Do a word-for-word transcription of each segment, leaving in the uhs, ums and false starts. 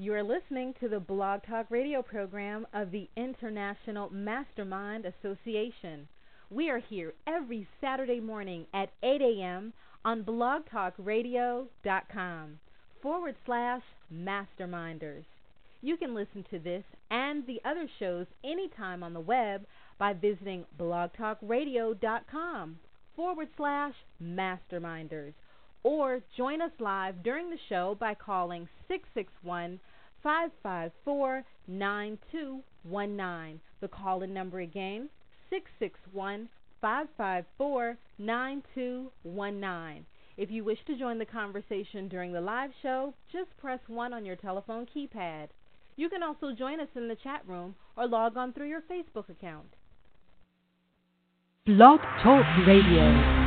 You are listening to the Blog Talk Radio program of the International Mastermind Association. We are here every Saturday morning at eight a.m. on blogtalkradio.com forward slash masterminders. You can listen to this and the other shows anytime on the web by visiting blogtalkradio.com forward slash masterminders. Or join us live during the show by calling six six one, five five four, nine two one nine. The call-in number again, six six one, five five four, nine two one nine. If you wish to join the conversation during the live show, just press one on your telephone keypad. You can also join us in the chat room or log on through your Facebook account. Blog Talk Radio.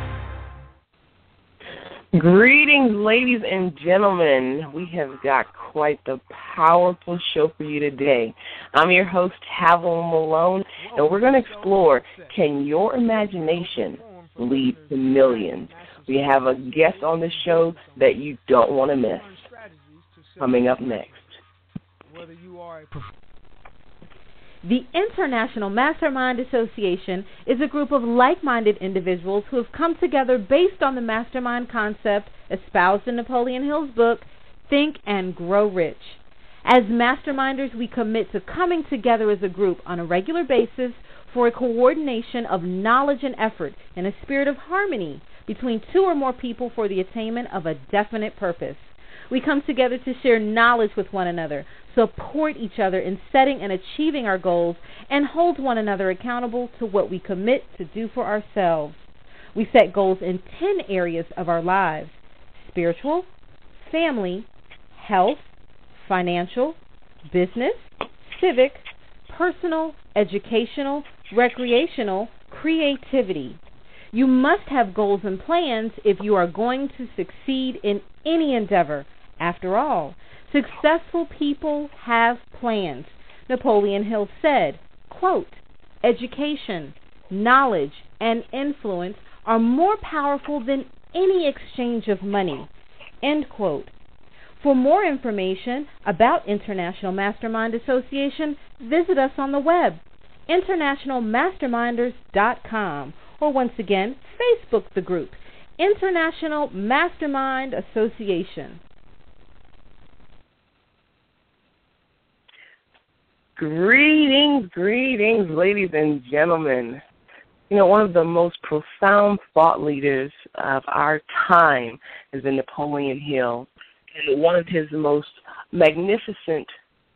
Greetings, ladies and gentlemen. We have got quite the powerful show for you today. I'm your host, Havel Malone, and we're going to explore, can your imagination lead to millions? We have a guest on the show that you don't want to miss. Coming up next. The International Mastermind Association is a group of like-minded individuals who have come together based on the mastermind concept espoused in Napoleon Hill's book, Think and Grow Rich. As masterminders, we commit to coming together as a group on a regular basis for a coordination of knowledge and effort in a spirit of harmony between two or more people for the attainment of a definite purpose. We come together to share knowledge with one another, support each other in setting and achieving our goals, and hold one another accountable to what we commit to do for ourselves. We set goals in ten areas of our lives: spiritual, family, health, financial, business, civic, personal, educational, recreational, creativity. You must have goals and plans if you are going to succeed in any endeavor. After all, successful people have plans. Napoleon Hill said, quote, "Education, knowledge, and influence are more powerful than any exchange of money." End quote. For more information about International Mastermind Association, visit us on the web, international masterminders dot com, or once again, Facebook the group, International Mastermind Association. Greetings, greetings, ladies and gentlemen. You know, one of the most profound thought leaders of our time has been Napoleon Hill. And one of his most magnificent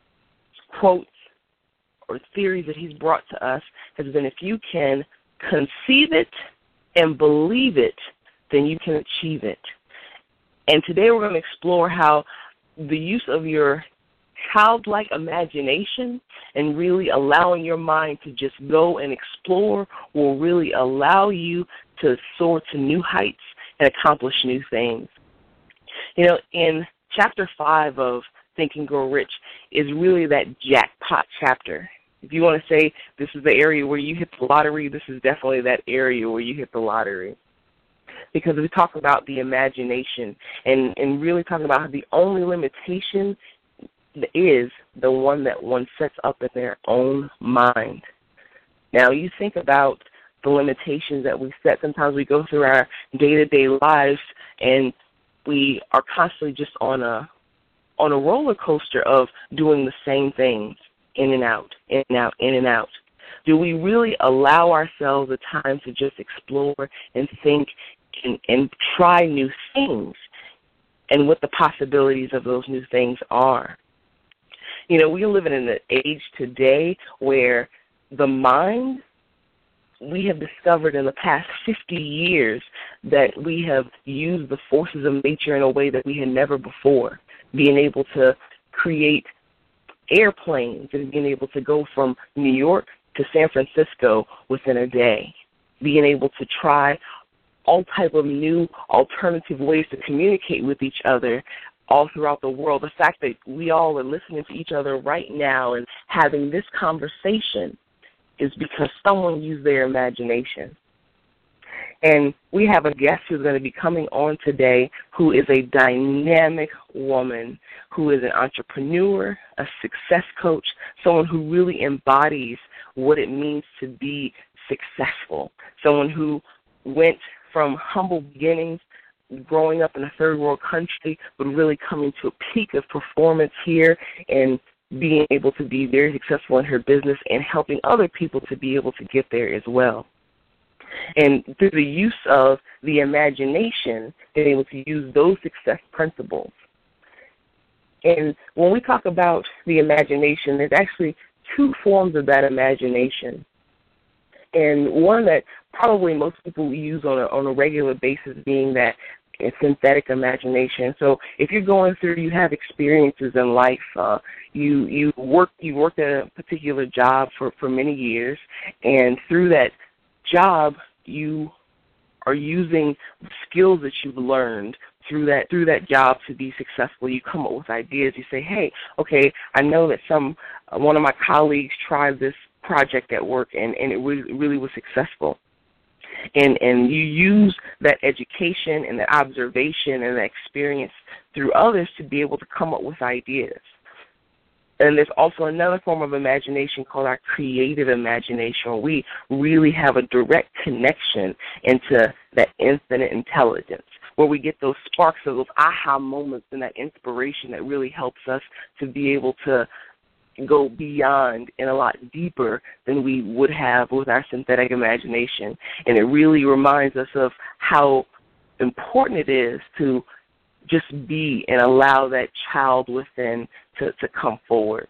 quotes or theories that he's brought to us has been, if you can conceive it and believe it, then you can achieve it. And today we're going to explore how the use of your childlike imagination and really allowing your mind to just go and explore will really allow you to soar to new heights and accomplish new things. You know, in chapter five of Think and Grow Rich is really that jackpot chapter. If you want to say this is the area where you hit the lottery, this is definitely that area where you hit the lottery. Because we talk about the imagination and, and really talking about how the only limitation is the one that one sets up in their own mind. Now, you think about the limitations that we set. Sometimes we go through our day-to-day lives and we are constantly just on a on a roller coaster of doing the same things, in and out, in and out, in and out. Do we really allow ourselves the time to just explore and think and, and try new things and what the possibilities of those new things are? You know, we're living in an age today where the mind, we have discovered in the past fifty years that we have used the forces of nature in a way that we had never before, being able to create airplanes and being able to go from New York to San Francisco within a day, being able to try all type of new alternative ways to communicate with each other all throughout the world. The fact that we all are listening to each other right now and having this conversation is because someone used their imagination. And we have a guest who's going to be coming on today who is a dynamic woman, who is an entrepreneur, a success coach, someone who really embodies what it means to be successful, someone who went from humble beginnings, growing up in a third world country, but really coming to a peak of performance here and being able to be very successful in her business and helping other people to be able to get there as well. And through the use of the imagination, being able to use those success principles. And when we talk about the imagination, there's actually two forms of that imagination. And one that probably most people use on a, on a regular basis being that synthetic imagination. So if you're going through, you have experiences in life, uh, you you work you worked at a particular job for, for many years, and through that job you are using the skills that you've learned through that through that job to be successful. You come up with ideas. You say, hey, okay, I know that some uh, one of my colleagues tried this project at work, and, and it really, really was successful. And and you use that education and that observation and that experience through others to be able to come up with ideas. And there's also another form of imagination called our creative imagination, where we really have a direct connection into that infinite intelligence, where we get those sparks of those aha moments and that inspiration that really helps us to be able to go beyond and a lot deeper than we would have with our synthetic imagination. And it really reminds us of how important it is to just be and allow that child within to, to come forward.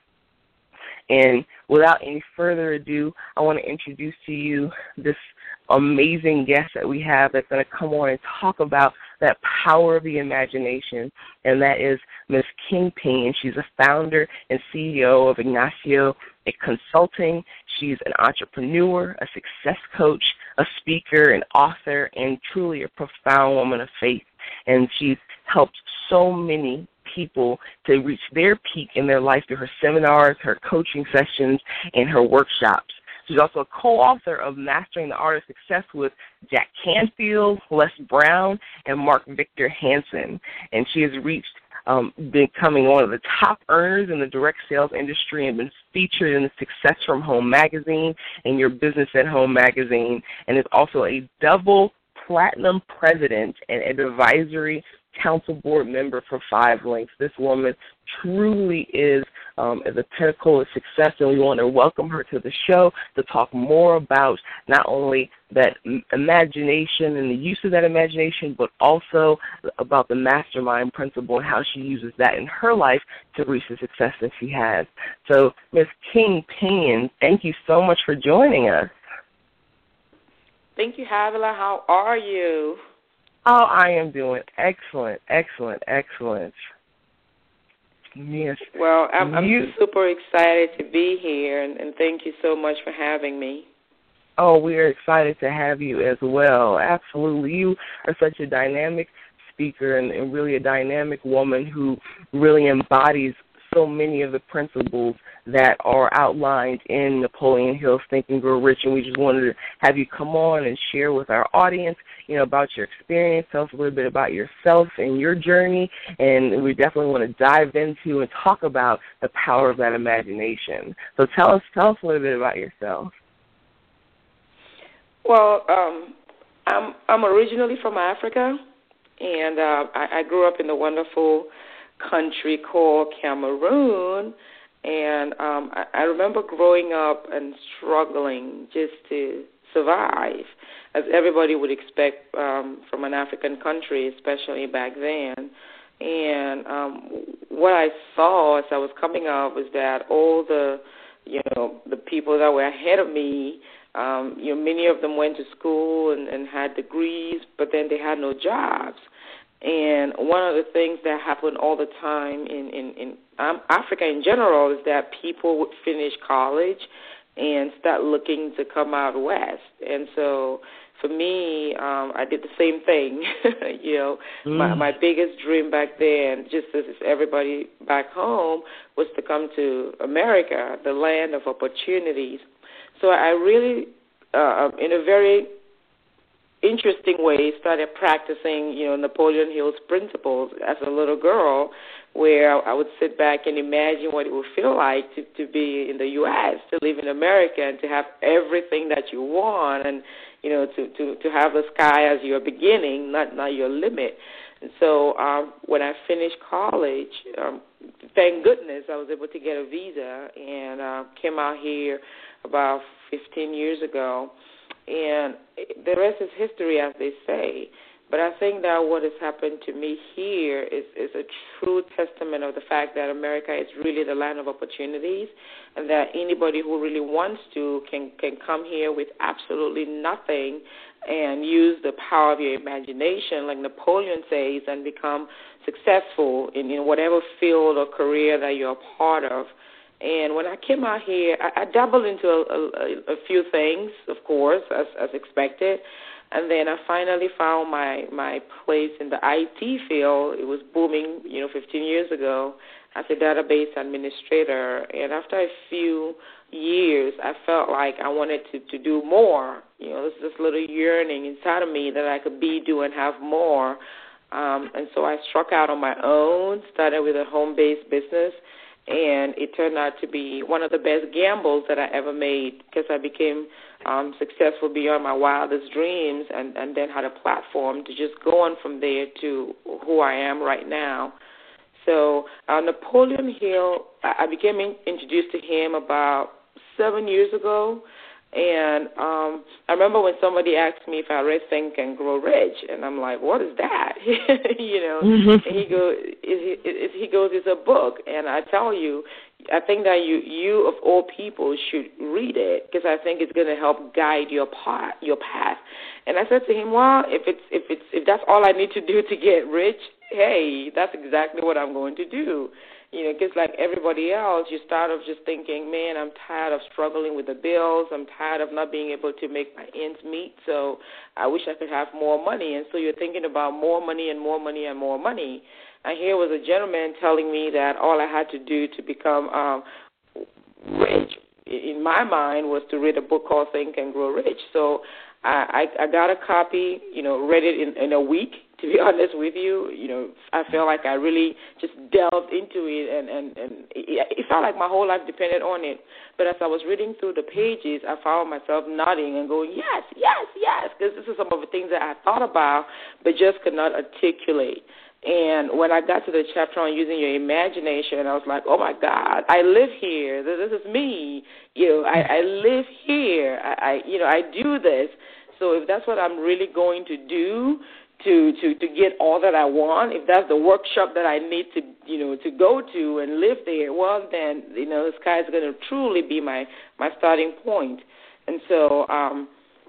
And without any further ado, I want to introduce to you this amazing guest that we have that's going to come on and talk about that power of the imagination, and that is Miz King Payne. She's a founder and C E O of Ignacio Consulting. She's an entrepreneur, a success coach, a speaker, an author, and truly a profound woman of faith. And she's helped so many people to reach their peak in their life through her seminars, her coaching sessions, and her workshops. She's also a co-author of Mastering the Art of Success with Jack Canfield, Les Brown, and Mark Victor Hansen. And she has reached um, becoming one of the top earners in the direct sales industry and been featured in the Success from Home magazine and Your Business at Home magazine, and is also a double platinum president and advisory council board member for Five Links. This woman truly is um, the pinnacle of success, and we want to welcome her to the show to talk more about not only that imagination and the use of that imagination, but also about the mastermind principle and how she uses that in her life to reach the success that she has. So, Miz King Payne, thank you so much for joining us. Thank you, Havila. How are you? Oh, I am doing excellent, excellent, excellent. Yes. Well, I'm, I'm you, super excited to be here, and, and thank you so much for having me. Oh, we are excited to have you as well. Absolutely. You are such a dynamic speaker and, and really a dynamic woman who really embodies so many of the principles that are outlined in Napoleon Hill's Think and Grow Rich, and we just wanted to have you come on and share with our audience, you know, about your experience. Tell us a little bit about yourself and your journey, and we definitely want to dive into and talk about the power of that imagination. So tell us, tell us a little bit about yourself. Well, um, I'm I'm originally from Africa, and uh, I, I grew up in the wonderful country called Cameroon, and um, I, I remember growing up and struggling just to survive, as everybody would expect um, from an African country, especially back then. And um, what I saw as I was coming up was that all the, you know, the people that were ahead of me, um, you know, many of them went to school and, and had degrees, but then they had no jobs. And one of the things that happened all the time in, in, in um, Africa in general is that people would finish college and start looking to come out west. And so for me, um, I did the same thing. you know, mm. my, my biggest dream back then, just as everybody back home, was to come to America, the land of opportunities. So I really, uh, in a very interesting way, started practicing, you know, Napoleon Hill's principles as a little girl, where I would sit back and imagine what it would feel like to, to be in the U S, to live in America, and to have everything that you want, and, you know, to, to, to have the sky as your beginning, not, not your limit. And so um, when I finished college, um, thank goodness I was able to get a visa and uh, came out here about fifteen years ago. And the rest is history, as they say. But I think that what has happened to me here is, is a true testament of the fact that America is really the land of opportunities, and that anybody who really wants to can, can come here with absolutely nothing and use the power of your imagination, like Napoleon says, and become successful in, in whatever field or career that you're a part of. And when I came out here, I, I dabbled into a, a, a few things, of course, as, as expected. And then I finally found my, my place in the I T field. It was booming, you know, fifteen years ago as a database administrator. And after a few years, I felt like I wanted to, to do more. You know, there's this little yearning inside of me that I could be, do, and have more. Um, and so I struck out on my own, started with a home-based business. And it turned out to be one of the best gambles that I ever made, because I became um, successful beyond my wildest dreams, and, and then had a platform to just go on from there to who I am right now. So uh, Napoleon Hill, I became in, introduced to him about seven years ago. And um, I remember when somebody asked me if I read Think and Grow Rich, and I'm like, what is that? you know, mm-hmm. and he goes, it, it, he goes, it's a book. And I tell you, I think that you, you of all people should read it, because I think it's going to help guide your path, your path. And I said to him, well, if it's if it's if that's all I need to do to get rich, hey, that's exactly what I'm going to do. You know, because like everybody else, you start off just thinking, man, I'm tired of struggling with the bills. I'm tired of not being able to make my ends meet, so I wish I could have more money. And so you're thinking about more money and more money and more money. And here was a gentleman telling me that all I had to do to become um, rich, in my mind, was to read a book called Think and Grow Rich. So I, I, I got a copy, you know, read it in, in a week. To be honest with you, you know, I felt like I really just delved into it, and, and, and it, it felt like my whole life depended on it. But as I was reading through the pages, I found myself nodding and going, yes, yes, yes, because this is some of the things that I thought about but just could not articulate. And when I got to the chapter on using your imagination, I was like, oh, my God, I live here. This is me. You know, I, I live here. I, I, you know, I do this. So if that's what I'm really going to do, To, to, to get all that I want, if that's the workshop that I need to, you know, to go to and live there, well, then, you know, the sky is going to truly be my, my starting point. And so um,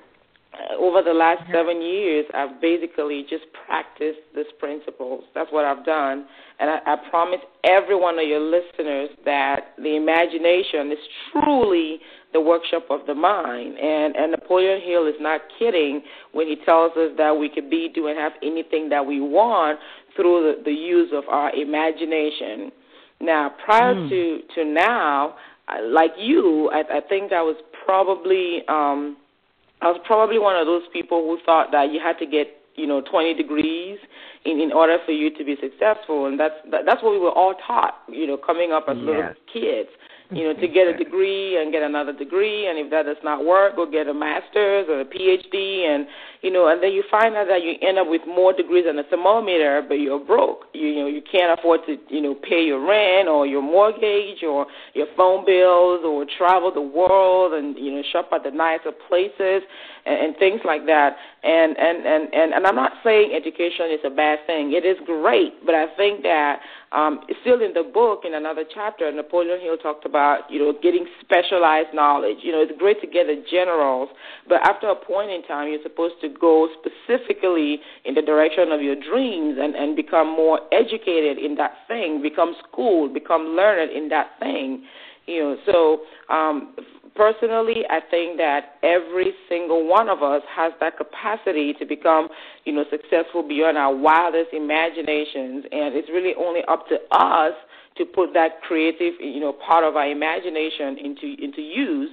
over the last seven years, I've basically just practiced these principles. That's what I've done. And I, I promise every one of your listeners that the imagination is truly the workshop of the mind. And, and Napoleon Hill is not kidding when he tells us that we can be, do, and have anything that we want through the, the use of our imagination. Now, prior mm. to, to now, like you, I, I think I was probably um, I was probably one of those people who thought that you had to get, you know, twenty degrees in, in order for you to be successful. And that's that, that's what we were all taught, you know, coming up as yes. little kids. You know, to get a degree and get another degree, and if that does not work, go get a master's or a P H D, and, you know, and then you find out that you end up with more degrees than a thermometer, but you're broke. You, you know, you can't afford to, you know, pay your rent or your mortgage or your phone bills or travel the world and, you know, shop at the nicer places and, and things like that. And, and, and, and, and I'm not saying education is a bad thing. It is great, but I think that um, still in the book, in another chapter, Napoleon Hill talked about, you know, getting specialized knowledge. You know, it's great to get the generals, but after a point in time, you're supposed to go specifically in the direction of your dreams and, and become more educated in that thing, become schooled, become learned in that thing. You know, so um, personally, I think that every single one of us has that capacity to become, you know, successful beyond our wildest imaginations, and it's really only up to us to put that creative, you know, part of our imagination into into use.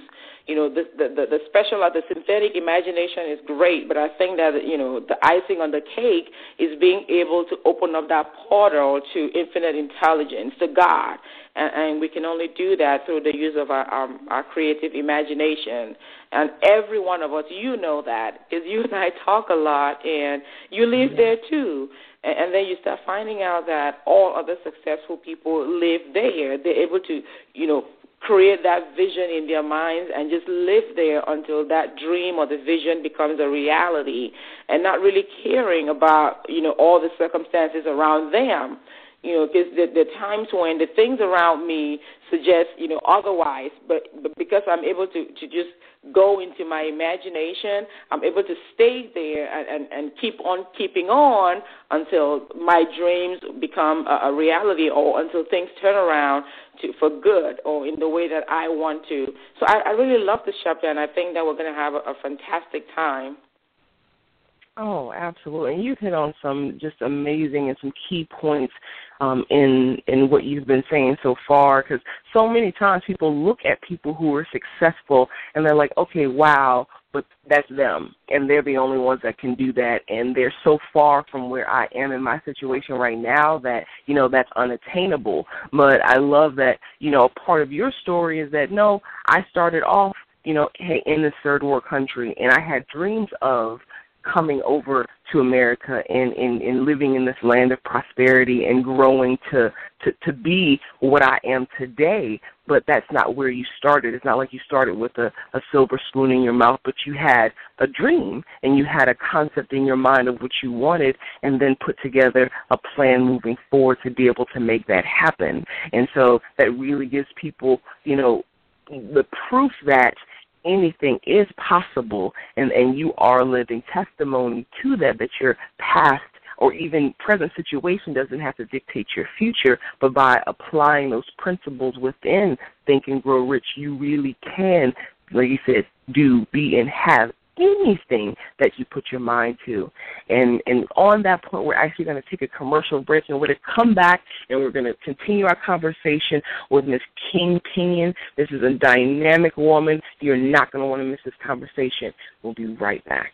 you know, the, the, the, the special, the synthetic imagination is great, but I think that, you know, the icing on the cake is being able to open up that portal to infinite intelligence, to God. And, and we can only do that through the use of our, our, our creative imagination. And every one of us, you know that, because you and I talk a lot, and you live there too. And, and then you start finding out that all other successful people live there. They're able to, you know, create that vision in their minds and just live there until that dream or the vision becomes a reality, and not really caring about, you know, all the circumstances around them. You know, because the, the times when the things around me suggest, you know, otherwise, but, but because I'm able to, to just go into my imagination, I'm able to stay there and, and, and keep on keeping on until my dreams become a, a reality, or until things turn around to, for good, or in the way that I want to. So I, I really love this chapter, and I think that we're going to have a, a fantastic time. Oh, absolutely. And you've hit on some just amazing and some key points um, in in what you've been saying so far, because so many times people look at people who are successful and they're like, okay, wow, but that's them, and they're the only ones that can do that, and they're so far from where I am in my situation right now that, you know, that's unattainable. But I love that, you know, part of your story is that, no, I started off, you know, in this third world country, and I had dreams of coming over to America and, and, and living in this land of prosperity and growing to, to, to be what I am today. But that's not where you started. It's not like you started with a, a silver spoon in your mouth, but you had a dream and you had a concept in your mind of what you wanted, and then put together a plan moving forward to be able to make that happen. And so that really gives people, you know, the proof that anything is possible, and, and you are living testimony to that, that your past or even present situation doesn't have to dictate your future, but by applying those principles within Think and Grow Rich, you really can, like you said, do, be, and have anything that you put your mind to. And and on that point, we're actually going to take a commercial break, and we're going to come back and we're going to continue our conversation with Miss King Pinion. This is a dynamic woman. You're not going to want to miss this conversation. We'll be right back.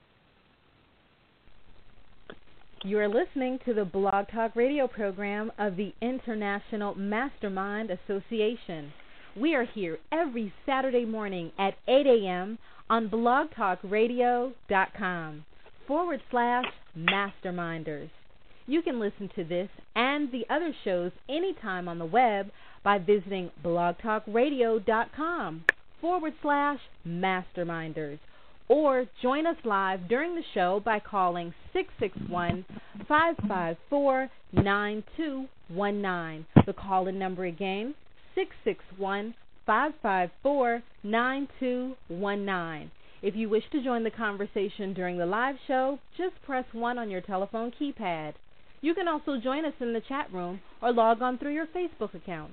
You are listening to the Blog Talk Radio program of the International Mastermind Association. We are here every Saturday morning at eight a.m. on blogtalkradio.com forward slash masterminders. You can listen to this and the other shows anytime on the web by visiting blogtalkradio.com forward slash masterminders. Or join us live during the show by calling six six one, five five four, nine two one nine. The call-in number again, six six one, five five four, nine two one nine. If you wish to join the conversation during the live show, just press one on your telephone keypad. You can also join us in the chat room or log on through your Facebook account.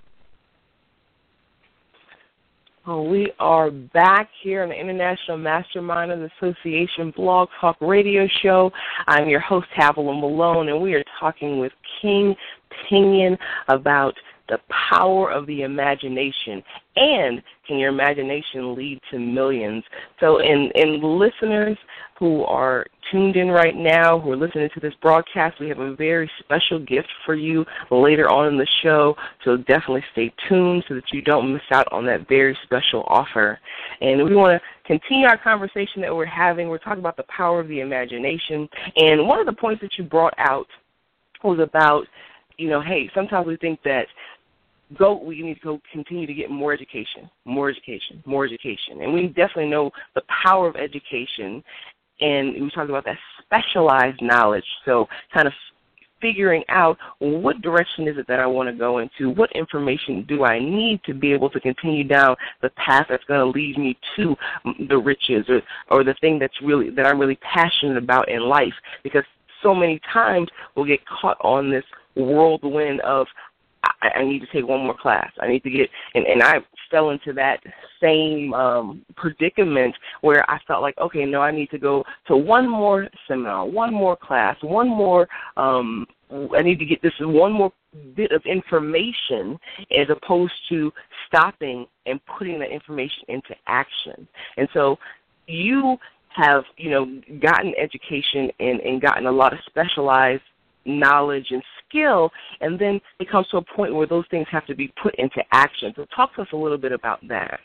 Oh, we are back here on the International Mastermind Association Blog Talk Radio Show. I'm your host, Havilah Malone, and we are talking with King Pinion about the power of the imagination, and can your imagination lead to millions? So in, in listeners who are tuned in right now, who are listening to this broadcast, we have a very special gift for you later on in the show, so definitely stay tuned so that you don't miss out on that very special offer. And we want to continue our conversation that we're having. We're talking about the power of the imagination, and one of the points that you brought out was about, you know, hey, sometimes we think that go we need to go continue to get more education, more education, more education. And we definitely know the power of education, and we talked about that specialized knowledge. So kind of figuring out what direction is it that I want to go into, what information do I need to be able to continue down the path that's going to lead me to the riches or, or the thing that's really that I'm really passionate about in life. Because so many times we'll get caught on this whirlwind of, I, I need to take one more class. I need to get, and, and I fell into that same um, predicament where I felt like, okay, no, I need to go to one more seminar, one more class, one more um, I need to get this one more bit of information as opposed to stopping and putting that information into action. And so you have, you know, gotten education and, and gotten a lot of specialized knowledge and skill, and then it comes to a point where those things have to be put into action. So talk to us a little bit about that.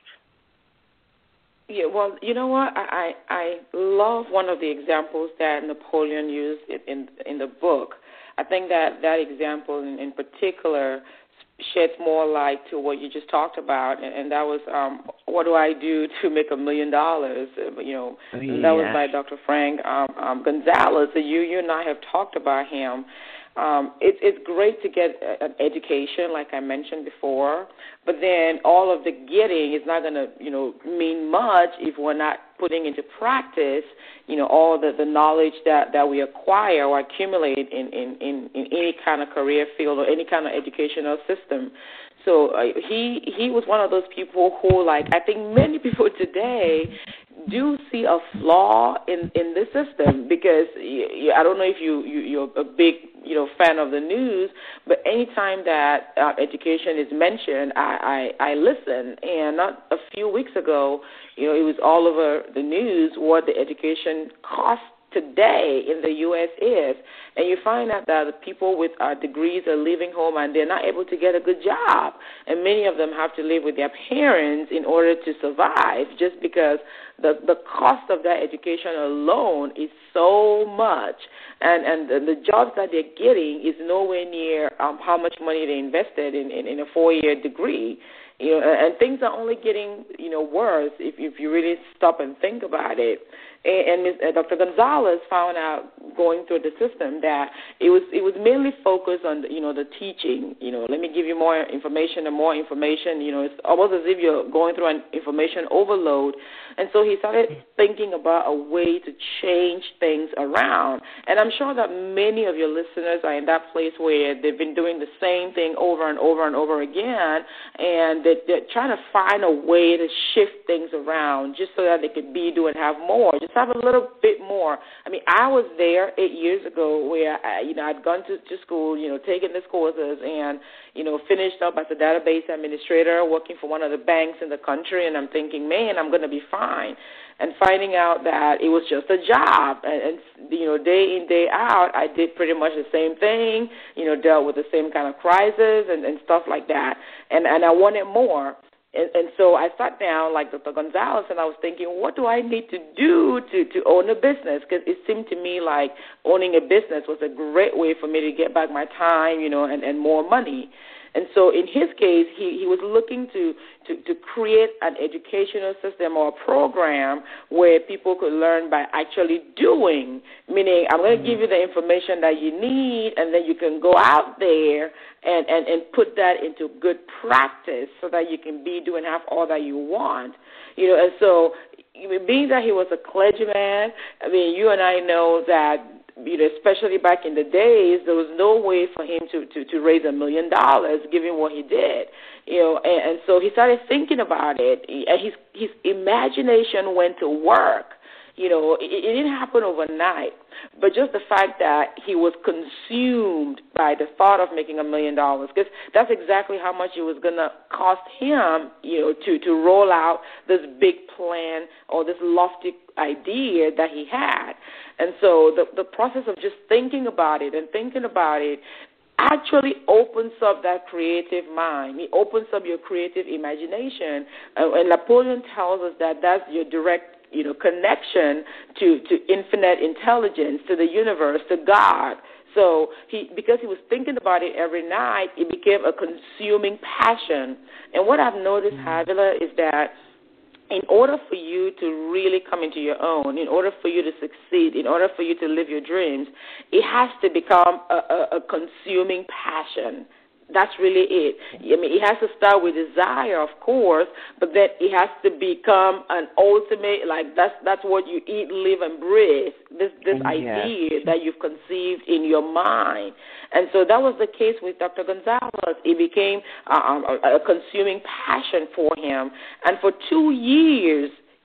Yeah, well, you know what? I, I, I love one of the examples that Napoleon used in, in the book. I think that that example in, in particular sheds more light to what you just talked about, and, and that was um, what do I do to make a million dollars? You know, yes. That was by Doctor Frank um, um, Gonzalez. So you, you and I have talked about him. Um, it, it's great to get an education, like I mentioned before, but then all of the getting is not going to, you know, mean much if we're not putting into practice, you know, all the, the knowledge that, that we acquire or accumulate in, in, in, in any kind of career field or any kind of educational system. So uh, he he was one of those people who, like, I think many people today do see a flaw in, in this system because you, you, I don't know if you, you, you're a big, you know, fan of the news, but anytime that uh, education is mentioned, I, I, I listen. And not a few weeks ago, you know, it was all over the news what the education cost today in the U S is, and you find out that the people with uh, degrees are leaving home and they're not able to get a good job, and many of them have to live with their parents in order to survive just because the the cost of that education alone is so much, and, and the, the jobs that they're getting is nowhere near um, how much money they invested in, in, in a four-year degree. You know, and things are only getting, you know, worse if, if you really stop and think about it. And, and Doctor Gonzalez found out going through the system that it was it was mainly focused on, you know, the teaching. You know, let me give you more information and more information. You know, it's almost as if you're going through an information overload. And so he started thinking about a way to change things around. And I'm sure that many of your listeners are in that place where they've been doing the same thing over and over and over again, and they're, they're trying to find a way to shift things around just so that they could be, do, and have more. Just have a little bit more. I mean, I was there eight years ago where, I, you know, I'd gone to, to school, you know, taken these courses and, you know, finished up as a database administrator working for one of the banks in the country, and I'm thinking, man, I'm going to be fine. And finding out that it was just a job, and, and, you know, day in, day out, I did pretty much the same thing, you know, dealt with the same kind of crisis and, and stuff like that, and, and I wanted more. And, and so I sat down like Doctor Gonzalez, and I was thinking, what do I need to do to, to own a business? Because it seemed to me like owning a business was a great way for me to get back my time, you know, and, and more money. And so in his case, he, he was looking to, to, to create an educational system or a program where people could learn by actually doing, meaning I'm going to give you the information that you need, and then you can go out there and, and, and put that into good practice so that you can be, do, and have all that you want. You know, and so being that he was a clergyman, I mean, you and I know that, you know, especially back in the days, there was no way for him to, to, to raise a million dollars, given what he did. You know, and, and so he started thinking about it, and his his imagination went to work. You know, it, it didn't happen overnight, but just the fact that he was consumed by the thought of making a million dollars, because that's exactly how much it was going to cost him, you know, to, to roll out this big plan or this lofty idea that he had. And so the, the process of just thinking about it and thinking about it actually opens up that creative mind. It opens up your creative imagination. Uh, and Napoleon tells us that that's your direct, you know, connection to, to infinite intelligence, to the universe, to God. So he, because he was thinking about it every night, it became a consuming passion. And what I've noticed, Havila, is that in order for you to really come into your own, in order for you to succeed, in order for you to live your dreams, it has to become a, a, a consuming passion. That's really it. I mean, it has to start with desire, of course, but then it has to become an ultimate, like that's that's what you eat, live, and breathe, this this yes. idea that you've conceived in your mind. And so that was the case with Doctor Gonzalez. It became uh, a, a consuming passion for him. And for two years,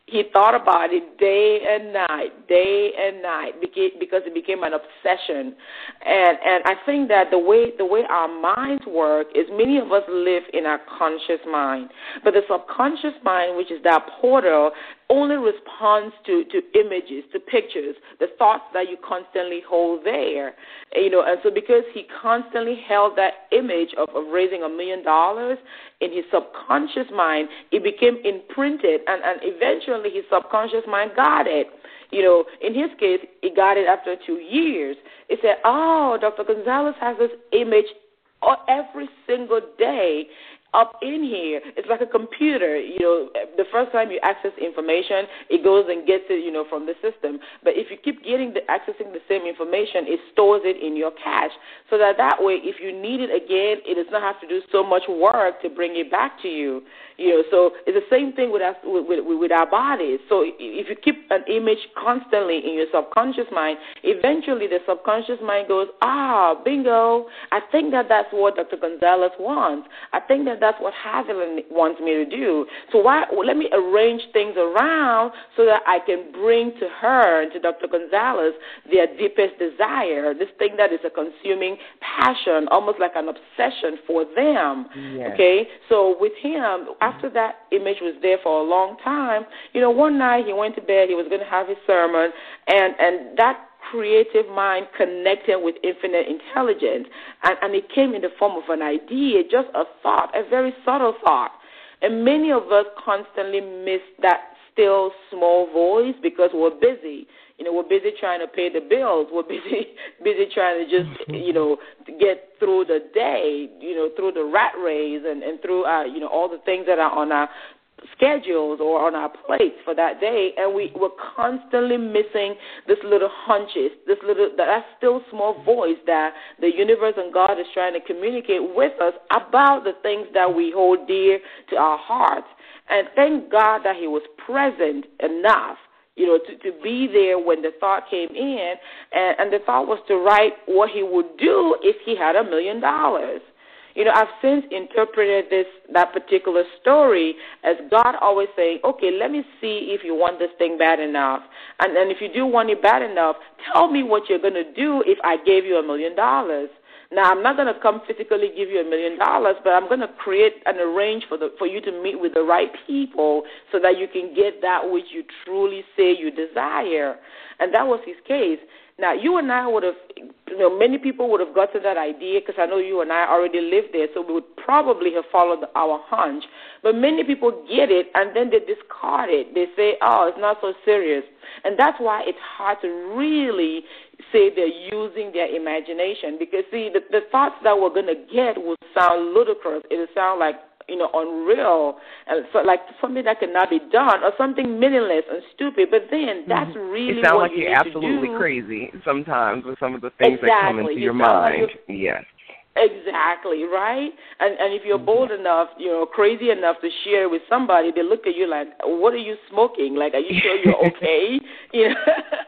He thought about it day and night, day and night, because it became an obsession. And and I think that the way the way our minds work is many of us live in our conscious mind. But the subconscious mind, which is that portal, only responds to, to images, to pictures, the thoughts that you constantly hold there. You know, and so because he constantly held that image of, of raising a million dollars in his subconscious mind, it became imprinted, and, and eventually his subconscious mind got it. You know, in his case, he got it after two years. He said, oh, Doctor Gonzalez has this image every single day up in here. It's like a computer. You know, the first time you access information, it goes and gets it, you know, from the system. But if you keep getting the accessing the same information, it stores it in your cache, so that that way, if you need it again, it does not have to do so much work to bring it back to you. You know, so it's the same thing with us, with, with, with our bodies. So if you keep an image constantly in your subconscious mind, eventually the subconscious mind goes, ah, bingo, I think that that's what Doctor Gonzalez wants. I think that that's what Haviland wants me to do. So why, well, let me arrange things around so that I can bring to her and to Doctor Gonzalez their deepest desire, this thing that is a consuming passion, almost like an obsession for them. Yes. Okay? So with him, after that image was there for a long time, you know, one night he went to bed, he was going to have his sermon, and, and that creative mind connected with infinite intelligence, and, and it came in the form of an idea, just a thought, a very subtle thought. And many of us constantly miss that still small voice because we're busy. You know, we're busy trying to pay the bills. We're busy busy trying to just, you know, to get through the day, you know, through the rat race and, and through, uh, you know, all the things that are on our schedules or on our plates for that day, and we were constantly missing this little hunches, this little, that still small voice that the universe and God is trying to communicate with us about the things that we hold dear to our hearts. And thank God that he was present enough, you know, to, to be there when the thought came in, and, and the thought was to write what he would do if he had a million dollars. You know, I've since interpreted this, that particular story as God always saying, okay, let me see if you want this thing bad enough. And, and if you do want it bad enough, tell me what you're going to do if I gave you a million dollars. Now, I'm not going to come physically give you a million dollars, but I'm going to create and arrange for the for you to meet with the right people so that you can get that which you truly say you desire. And that was his case. Now, you and I would have, you know, many people would have gotten that idea because I know you and I already lived there, so we would probably have followed our hunch. But many people get it, and then they discard it. They say, oh, it's not so serious. And that's why it's hard to really say they're using their imagination because, see, the, the thoughts that we're going to get will sound ludicrous. It will sound like, you know, unreal, and so like something that cannot be done, or something meaningless and stupid. But then that's mm-hmm. really it sounds what like you you're need absolutely to do. crazy sometimes with some of the things exactly. that come into you your mind. Like yes. Exactly, right? And and if you're bold enough, you know, crazy enough to share with somebody, they look at you like, what are you smoking? Like, are you sure you're okay? you know,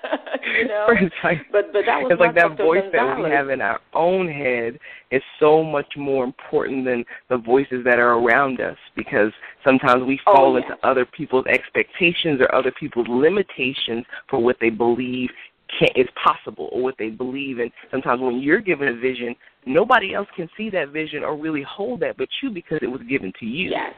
you know? Like, but, but that was it's like that Doctor voice Gonzalez. that we have in our own head is so much more important than the voices that are around us, because sometimes we fall oh, yes. into other people's expectations or other people's limitations for what they believe can, is possible or what they believe. And sometimes when you're given a vision, nobody else can see that vision or really hold that but you, because it was given to you. Yes.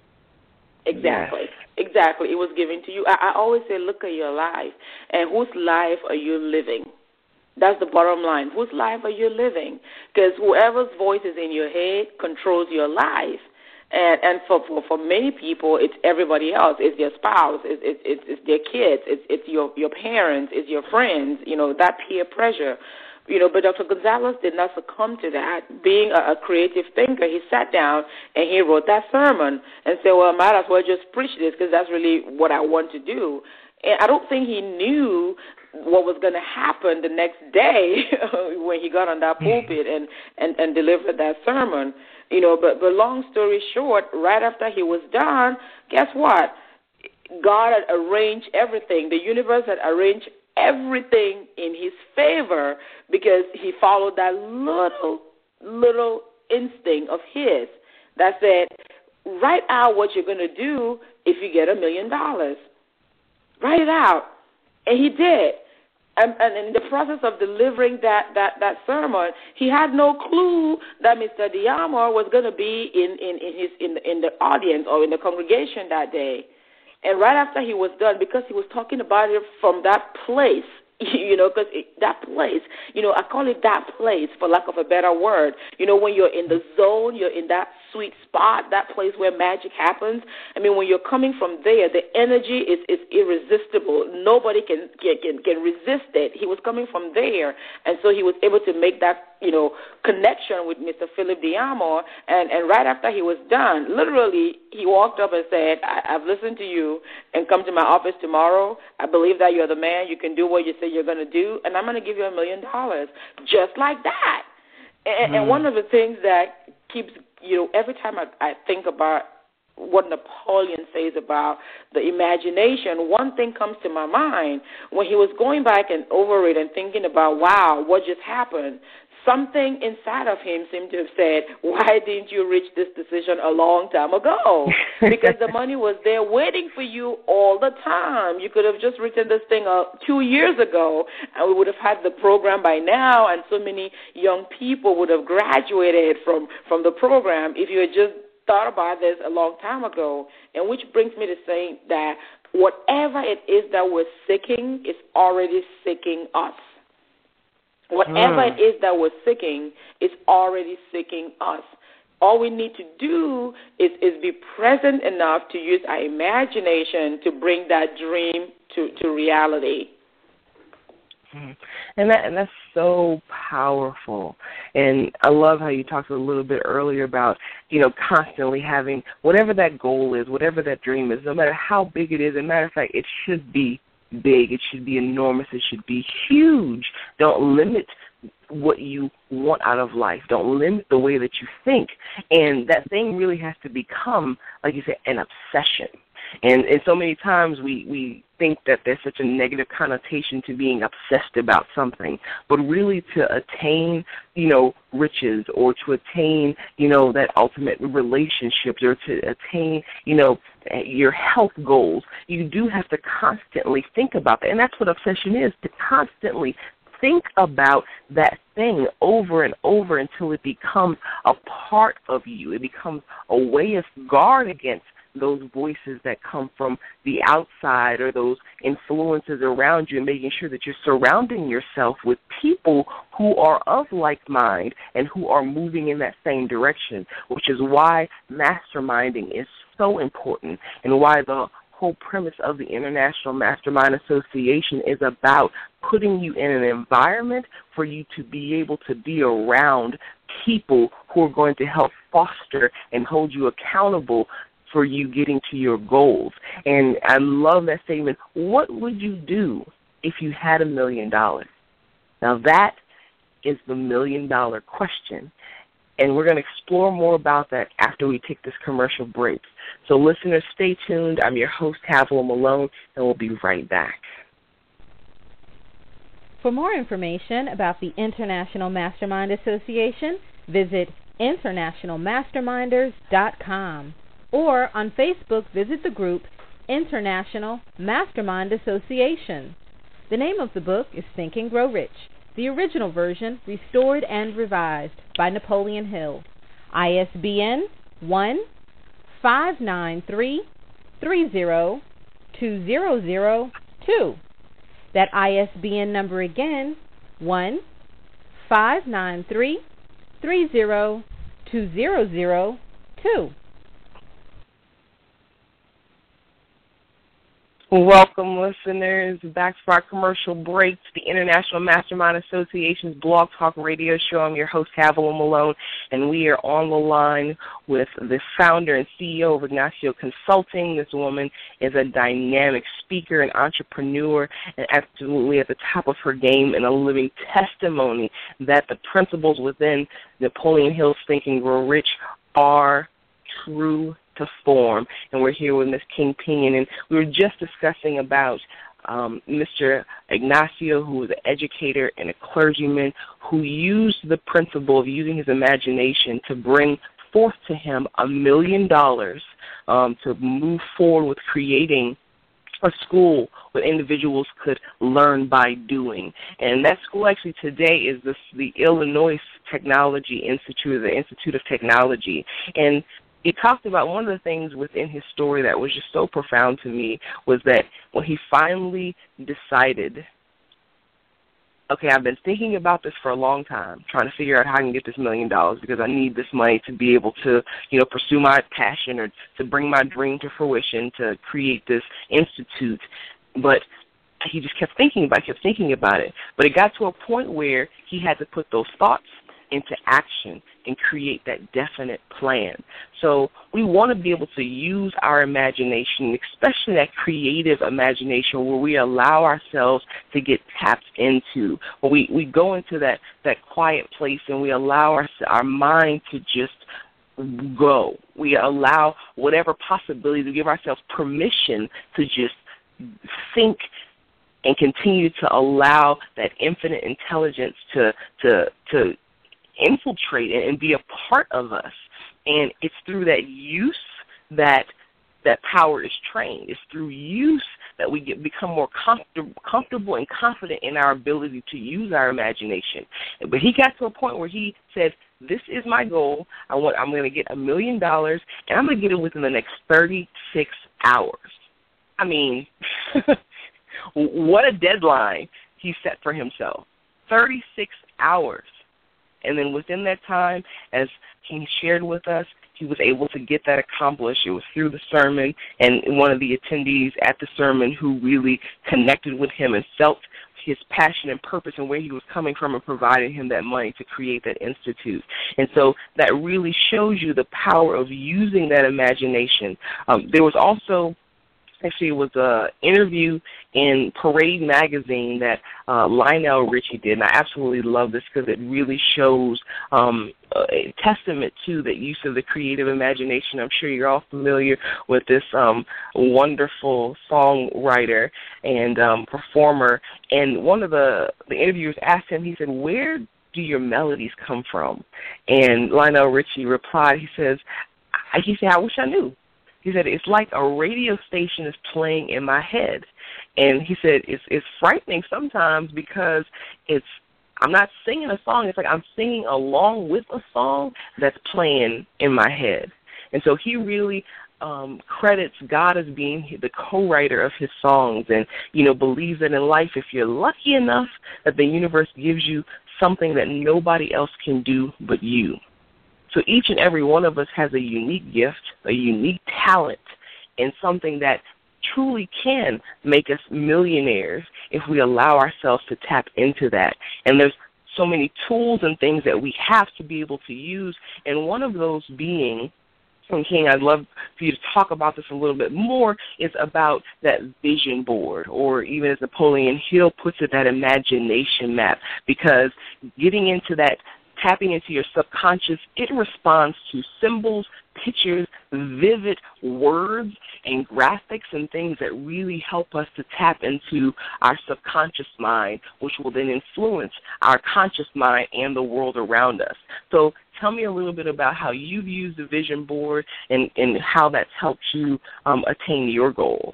Exactly. Yes. Exactly. It was given to you. I, I always say, look at your life, and whose life are you living? That's the bottom line. Whose life are you living? Because whoever's voice is in your head controls your life. And and for, for, for many people, it's everybody else. It's their spouse. It's it's, it's, it's their kids. It's it's your, your parents. It's your friends. You know, that peer pressure. You know, but Doctor Gonzalez did not succumb to that. Being a, a creative thinker, he sat down and he wrote that sermon and said, well, I might as well just preach this because that's really what I want to do. And I don't think he knew what was going to happen the next day when he got on that pulpit and, and, and delivered that sermon. You know, but, but long story short, right after he was done, guess what? God had arranged everything. The universe had arranged everything in his favor because he followed that little, little instinct of his that said, write out what you're going to do if you get a million dollars. Write it out. And he did. And, and in the process of delivering that, that, that sermon, he had no clue that Mister Diamor was going to be in, in, in, his, in, in the audience or in the congregation that day. And right after he was done, because he was talking about it from that place, you know, because that place, you know, I call it that place for lack of a better word. You know, when you're in the zone, you're in that sweet spot, that place where magic happens. I mean, when you're coming from there, the energy is, is irresistible. Nobody can, can, can, can resist it. He was coming from there, and so he was able to make that, you know, connection with Mister Philip Diamor, and, and right after he was done, literally, he walked up and said, I, I've listened to you, and come to my office tomorrow. I believe that you're the man. You can do what you say you're going to do, and I'm going to give you a million dollars, just like that. And, mm. and one of the things that keeps, you know, every time I, I think about what Napoleon says about the imagination, one thing comes to my mind. When he was going back and over it and thinking about, wow, what just happened, something inside of him seemed to have said, why didn't you reach this decision a long time ago? Because the money was there waiting for you all the time. You could have just written this thing uh, two years ago, and we would have had the program by now, and so many young people would have graduated from, from the program if you had just thought about this a long time ago. And which brings me to saying that whatever it is that we're seeking is already seeking us. Whatever mm. it is that we're seeking is already seeking us. All we need to do is, is be present enough to use our imagination to bring that dream to, to reality. And that and that's so powerful. And I love how you talked a little bit earlier about, you know, constantly having whatever that goal is, whatever that dream is, no matter how big it is. As a matter of fact, it should be big. It should be enormous. It should be huge. Don't limit what you want out of life. Don't limit the way that you think. And that thing really has to become, like you said, an obsession. And, and so many times we, we think that there's such a negative connotation to being obsessed about something. But really to attain, you know, riches or to attain, you know, that ultimate relationships or to attain, you know, your health goals, you do have to constantly think about that. And that's what obsession is, to constantly think about that thing over and over until it becomes a part of you. It becomes a way of guard against those voices that come from the outside or those influences around you, and making sure that you're surrounding yourself with people who are of like mind and who are moving in that same direction, which is why masterminding is so important and why the whole premise of the International Mastermind Association is about putting you in an environment for you to be able to be around people who are going to help foster and hold you accountable for you getting to your goals. And I love that statement. What would you do if you had a million dollars? Now that is the million dollar question. And we're going to explore more about that after we take this commercial break. So listeners, stay tuned. I'm your host, Havilah Malone, and we'll be right back. For more information about the International Mastermind Association, visit international masterminders dot com. Or on Facebook, visit the group International Mastermind Association. The name of the book is Think and Grow Rich, the original version restored and revised by Napoleon Hill. I S B N one five nine three three zero two zero zero two. That I S B N number again, one five nine three three zero two zero zero two. Welcome, listeners, back for our commercial break to the International Mastermind Association's Blog Talk Radio Show. I'm your host, Havilah Malone, and we are on the line with the founder and C E O of Ignacio Consulting. This woman is a dynamic speaker and entrepreneur and absolutely at the top of her game and a living testimony that the principles within Napoleon Hill's Think and Grow Rich are true to form. And we're here with Miz King Pinion, and we were just discussing about um, Mister Ignacio, who was an educator and a clergyman who used the principle of using his imagination to bring forth to him a million dollars um, to move forward with creating a school where individuals could learn by doing. And that school actually today is the, the Illinois Technology Institute, the Institute of Technology. And he talked about one of the things within his story that was just so profound to me was that when he finally decided, okay, I've been thinking about this for a long time, trying to figure out how I can get this million dollars because I need this money to be able to, you know, pursue my passion or to bring my dream to fruition, to create this institute. But he just kept thinking about it, kept thinking about it. But it got to a point where he had to put those thoughts into action and create that definite plan. So we want to be able to use our imagination, especially that creative imagination where we allow ourselves to get tapped into, where we, we go into that, that quiet place and we allow our, our mind to just go. We allow whatever possibility to give ourselves permission to just think and continue to allow that infinite intelligence to to to infiltrate and be a part of us. And it's through that use that that power is trained. It's through use that we get become more comfortable, comfortable and confident in our ability to use our imagination. But he got to a point where he said, this is my goal. I want, I'm going to get a million dollars, and I'm going to get it within the next thirty-six hours. I mean, what a deadline he set for himself. thirty-six hours. And then within that time, as he shared with us, he was able to get that accomplished. It was through the sermon and one of the attendees at the sermon who really connected with him and felt his passion and purpose and where he was coming from and provided him that money to create that institute. And so that really shows you the power of using that imagination. Um, there was also Actually, it was an interview in Parade magazine that uh, Lionel Richie did, and I absolutely love this because it really shows um, a testament to the use of the creative imagination. I'm sure you're all familiar with this um, wonderful songwriter and um, performer, and one of the, the interviewers asked him, he said, where do your melodies come from? And Lionel Richie replied, he says, I, he said, I wish I knew. He said, it's like a radio station is playing in my head. And he said, it's, it's frightening sometimes because it's, I'm not singing a song. It's like I'm singing along with a song that's playing in my head. And so he really um, credits God as being the co-writer of his songs and, you know, believes that in life, if you're lucky enough that the universe gives you something that nobody else can do but you. So each and every one of us has a unique gift, a unique talent, and something that truly can make us millionaires if we allow ourselves to tap into that. And there's so many tools and things that we have to be able to use, and one of those being, and King, I'd love for you to talk about this a little bit more, is about that vision board, or even as Napoleon Hill puts it, that imagination map, because getting into that, tapping into your subconscious, it responds to symbols, pictures, vivid words, and graphics and things that really help us to tap into our subconscious mind, which will then influence our conscious mind and the world around us. So tell me a little bit about how you've used the vision board and, and how that's helped you um, attain your goals.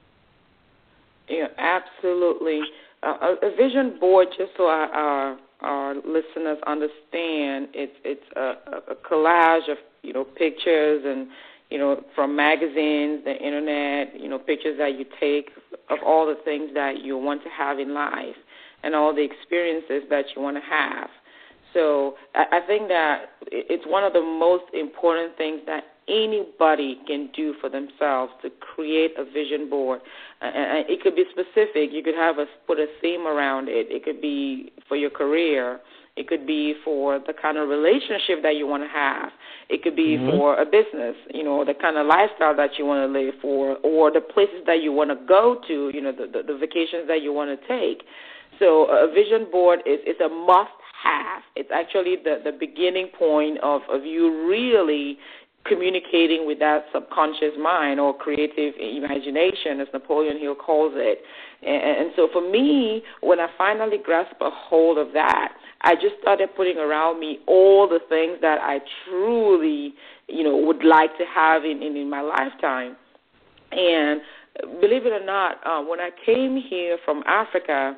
Yeah, absolutely. Uh, a vision board, just so our, our, our listeners understand, it's it's a, a collage of, you know, pictures and, you know, from magazines, the internet, you know, pictures that you take of all the things that you want to have in life and all the experiences that you want to have. So I, I think that it's one of the most important things that anybody can do for themselves, to create a vision board. And it could be specific. You could have a put a theme around it. It could be for your career. It could be for the kind of relationship that you want to have. It could be mm-hmm. for a business, you know, the kind of lifestyle that you want to live for, or the places that you want to go to, you know, the, the, the vacations that you want to take. So a vision board is, is a must-have. It's actually the, the beginning point of, of you really communicating with that subconscious mind or creative imagination, as Napoleon Hill calls it. And, and so for me, when I finally grasped a hold of that, I just started putting around me all the things that I truly, you know, would like to have in, in, in my lifetime. And believe it or not, uh, when I came here from Africa,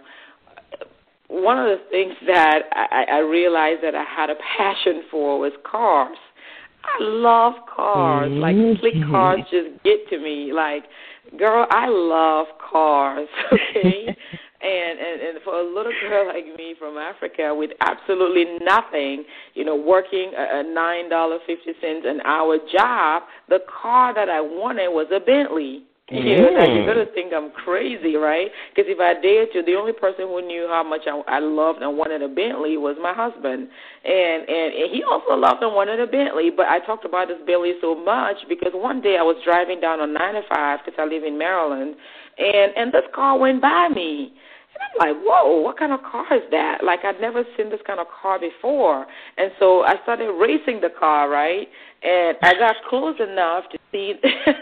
one of the things that I, I realized that I had a passion for was cars. I love cars. Mm-hmm. Like, slick cars just get to me. Like, girl, I love cars, okay? and, and and for a little girl like me from Africa with absolutely nothing, you know, working a, a nine dollars and fifty cents an hour job, the car that I wanted was a Bentley. You know, now you're going to think I'm crazy, right? Because if I dared to, the only person who knew how much I, I loved and wanted a Bentley was my husband. And, and and he also loved and wanted a Bentley, but I talked about this Bentley so much because one day I was driving down on ninety-five because I live in Maryland, and, and this car went by me. And I'm like, whoa, what kind of car is that? Like, I'd never seen this kind of car before. And so I started racing the car, right? And I got close enough to see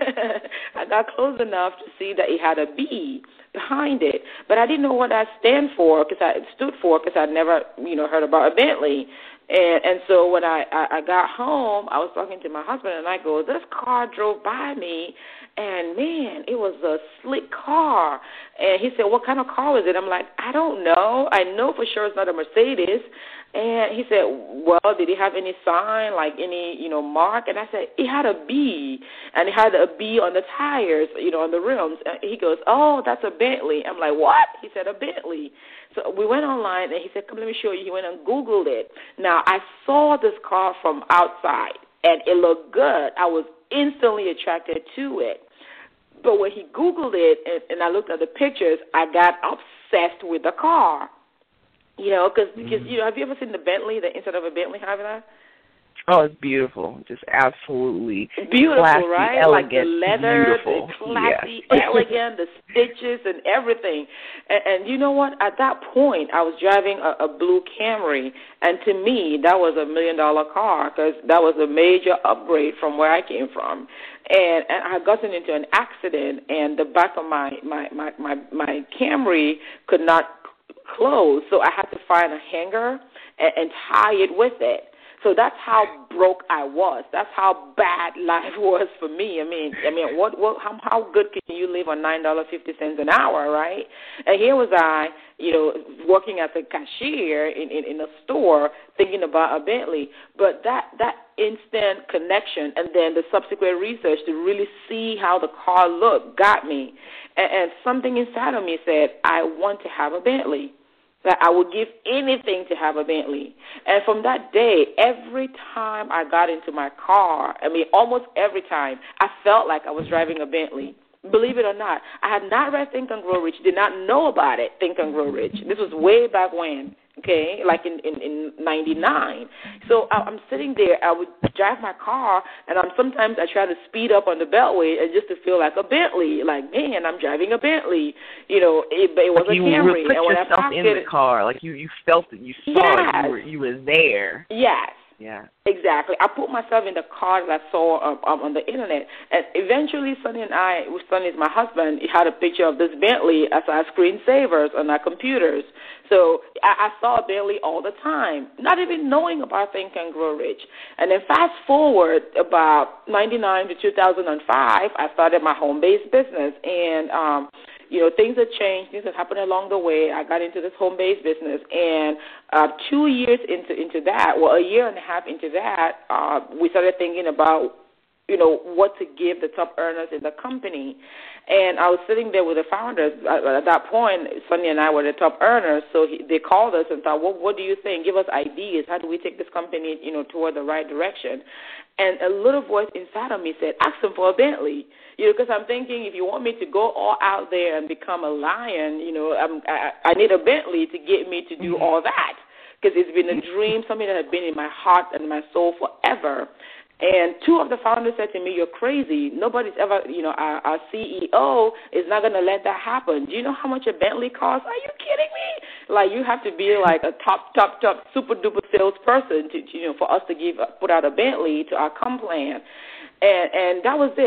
I got close enough to see that it had a B behind it. But I didn't know what that stand for because I stood for because I'd never, you know, heard about a Bentley. And and so when I, I, I got home, I was talking to my husband, and I go, this car drove by me, and, man, it was a slick car. And he said, what kind of car was it? I'm like, I don't know. I know for sure it's not a Mercedes. And he said, well, did it have any sign, like any, you know, mark? And I said, it had a B, and it had a B on the tires, you know, on the rims. And he goes, oh, that's a Bentley. I'm like, what? He said, a Bentley. So we went online, and he said, come, let me show you. He went and Googled it. Now, I saw this car from outside, and it looked good. I was instantly attracted to it. But when he Googled it, and, and I looked at the pictures, I got obsessed with the car. You know, cause, mm-hmm. because, you know, have you ever seen the Bentley, the inside of a Bentley, Javier? Oh, it's beautiful. Just absolutely beautiful, classy, right? Elegant, like the leather, beautiful. the classy, yes. elegant, the stitches and everything. And, and you know what? At that point, I was driving a, a blue Camry, and to me, that was a million-dollar car because that was a major upgrade from where I came from. And, and I had gotten into an accident, and the back of my, my, my, my, my Camry could not close, so I had to find a hanger and, and tie it with it. So that's how broke I was. That's how bad life was for me. I mean, I mean, what, what, how, how good can you live on nine dollars and fifty cents an hour, right? And here was I, you know, working as a cashier in, in, in a store, thinking about a Bentley. But that that instant connection and then the subsequent research to really see how the car looked got me. And, and something inside of me said, I want to have a Bentley. That I would give anything to have a Bentley. And from that day, every time I got into my car, I mean, almost every time, I felt like I was driving a Bentley. Believe it or not, I had not read Think and Grow Rich, did not know about it, Think and Grow Rich. This was way back when, okay, like in, in, in ninety-nine. So I, I'm sitting there, I would drive my car, and I'm, sometimes I try to speed up on the Beltway and just to feel like a Bentley. Like, man, I'm driving a Bentley. You know, it, it was like a Camry. You put and when yourself I in it, the car, like you, you felt it, you saw yes. it, you were, you were there. Yes. Yeah. Exactly. I put myself in the car that I saw um, um, on the Internet. And eventually, Sonny and I, Sonny is my husband, he had a picture of this Bentley as our screensavers on our computers. So I, I saw Bentley all the time, not even knowing about Think and Grow Rich. And then fast forward about ninety-nine to two thousand five, I started my home-based business. And, um, you know, things have changed. Things have happened along the way. I got into this home-based business, and uh, two years into into that, well, a year and a half into that, uh, we started thinking about, you know, what to give the top earners in the company. And I was sitting there with the founders. At, at that point, Sonny and I were the top earners, so he, they called us and thought, well, what do you think? Give us ideas. How do we take this company, you know, toward the right direction? And a little voice inside of me said, ask them for a Bentley. You know, because I'm thinking if you want me to go all out there and become a lion, you know, I'm, I, I need a Bentley to get me to do all that. Because it's been a dream, something that had been in my heart and my soul forever. And two of the founders said to me, you're crazy. Nobody's ever, you know, our, our C E O is not going to let that happen. Do you know how much a Bentley costs? Are you kidding me? Like, you have to be like a top, top, top, super-duper salesperson to, to, you know, for us to give, put out a Bentley to our comp plan. And, and that was it.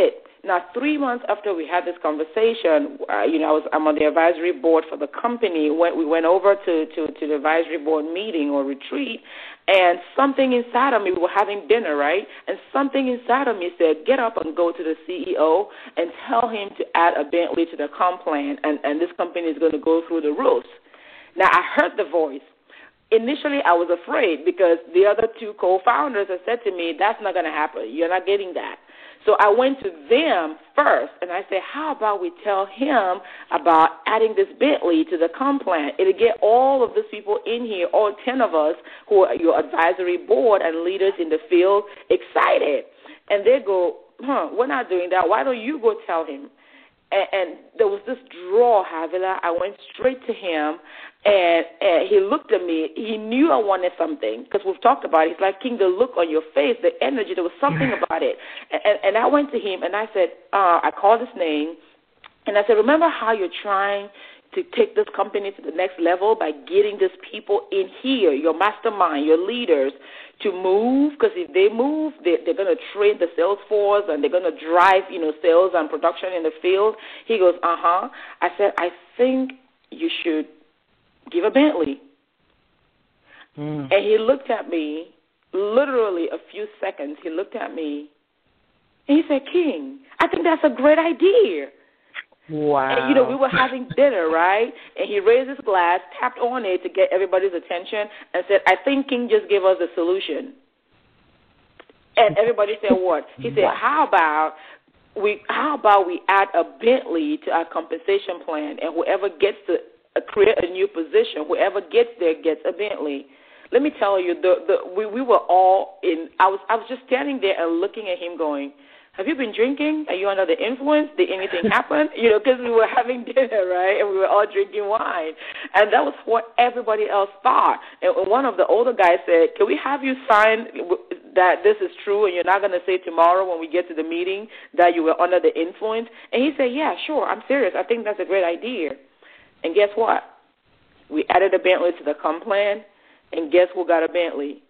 Now, three months after we had this conversation, uh, you know, I was, I'm on the advisory board for the company. When we went over to, to, to the advisory board meeting or retreat, and something inside of me, we were having dinner, right? And something inside of me said, get up and go to the C E O and tell him to add a Bentley to the comp plan, and, and this company is going to go through the roof. Now, I heard the voice. Initially, I was afraid because the other two co-founders had said to me, that's not going to happen. You're not getting that. So I went to them first, and I said, how about we tell him about adding this Bentley to the comp plan? It'll get all of these people in here, all ten of us who are your advisory board and leaders in the field, excited. And they go, huh, we're not doing that. Why don't you go tell him? And, and there was this draw, Havila. I went straight to him, and, and he looked at me. He knew I wanted something because we've talked about it. He's like, King, the look on your face, the energy, there was something about it. And, and I went to him, and I said, uh, I called his name, and I said, remember how you're trying to take this company to the next level by getting these people in here, your mastermind, your leaders, to move? Because if they move, they, they're going to train the sales force, and they're going to drive, you know, sales and production in the field. He goes, uh-huh. I said, I think you should give a Bentley. Mm. And he looked at me, literally a few seconds, he looked at me, and he said, King, I think that's a great idea. Wow. And, you know, we were having dinner, right? And he raised his glass, tapped on it to get everybody's attention, and said, I think King just gave us a solution. And everybody said, what? He said, wow. how about we how about we add a Bentley to our compensation plan, and whoever gets to uh, create a new position, whoever gets there gets a Bentley. Let me tell you, the, the we, we were all in, I was I was just standing there and looking at him going, have you been drinking? Are you under the influence? Did anything happen? You know, because we were having dinner, right, and we were all drinking wine. And that was what everybody else thought. And one of the older guys said, can we have you sign that this is true and you're not going to say tomorrow when we get to the meeting that you were under the influence? And he said, yeah, sure, I'm serious. I think that's a great idea. And guess what? We added a Bentley to the comp plan, and guess who got a Bentley?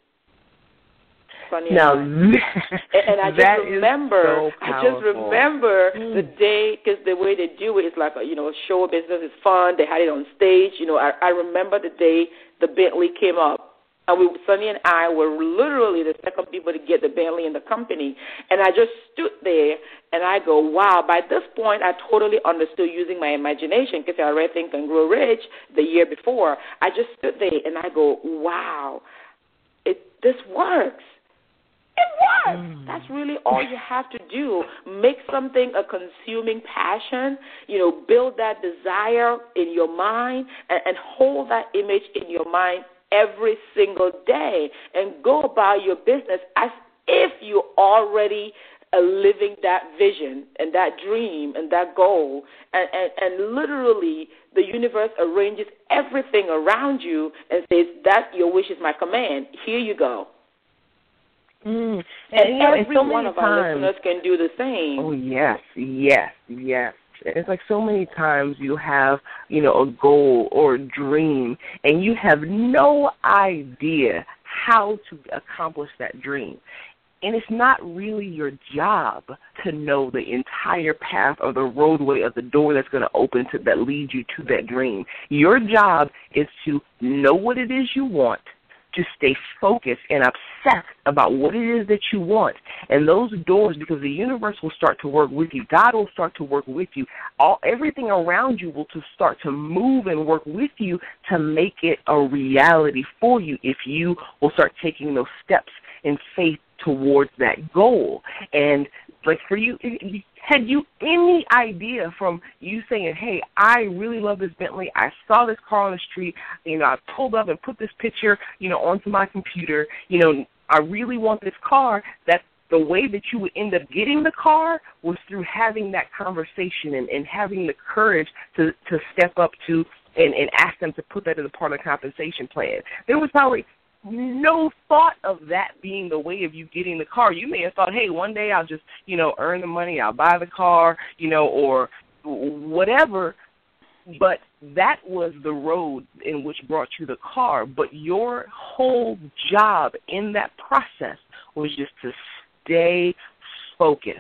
Now, and, and I just remember, so I just remember mm. the day, because the way they do it is like a, you know, show business is fun. They had it on stage. You know, I, I remember the day the Bentley came up, and we, Sonny and I were literally the second people to get the Bentley in the company. And I just stood there, and I go, wow. By this point, I totally understood using my imagination because I read Think and Grow Rich the year before. I just stood there, and I go, wow, it this works. It works. Mm. That's really all you have to do. Make something a consuming passion, you know, build that desire in your mind and, and hold that image in your mind every single day and go about your business as if you're already uh, living that vision and that dream and that goal. And, and, and literally the universe arranges everything around you and says, that your wish is my command. Here you go. Mm. And, and, you know, every so one of our times, listeners can do the same. Oh, yes, yes, yes. It's like so many times you have, you know, a goal or a dream, and you have no idea how to accomplish that dream. And it's not really your job to know the entire path or the roadway or the door that's going to open to that leads you to that dream. Your job is to know what it is you want, to stay focused and obsessed about what it is that you want. And those doors, because the universe will start to work with you, God will start to work with you, all everything around you will to start to move and work with you to make it a reality for you if you will start taking those steps in faith towards that goal. And like for you, had you any idea from you saying, hey, I really love this Bentley, I saw this car on the street, you know, I pulled up and put this picture, you know, onto my computer, you know, I really want this car, that the way that you would end up getting the car was through having that conversation and, and having the courage to, to step up to and, and ask them to put that as a part of the compensation plan. There was probably no thought of that being the way of you getting the car. You may have thought, hey, one day I'll just, you know, earn the money, I'll buy the car, you know, or whatever. But that was the road in which brought you the car. But your whole job in that process was just to stay focused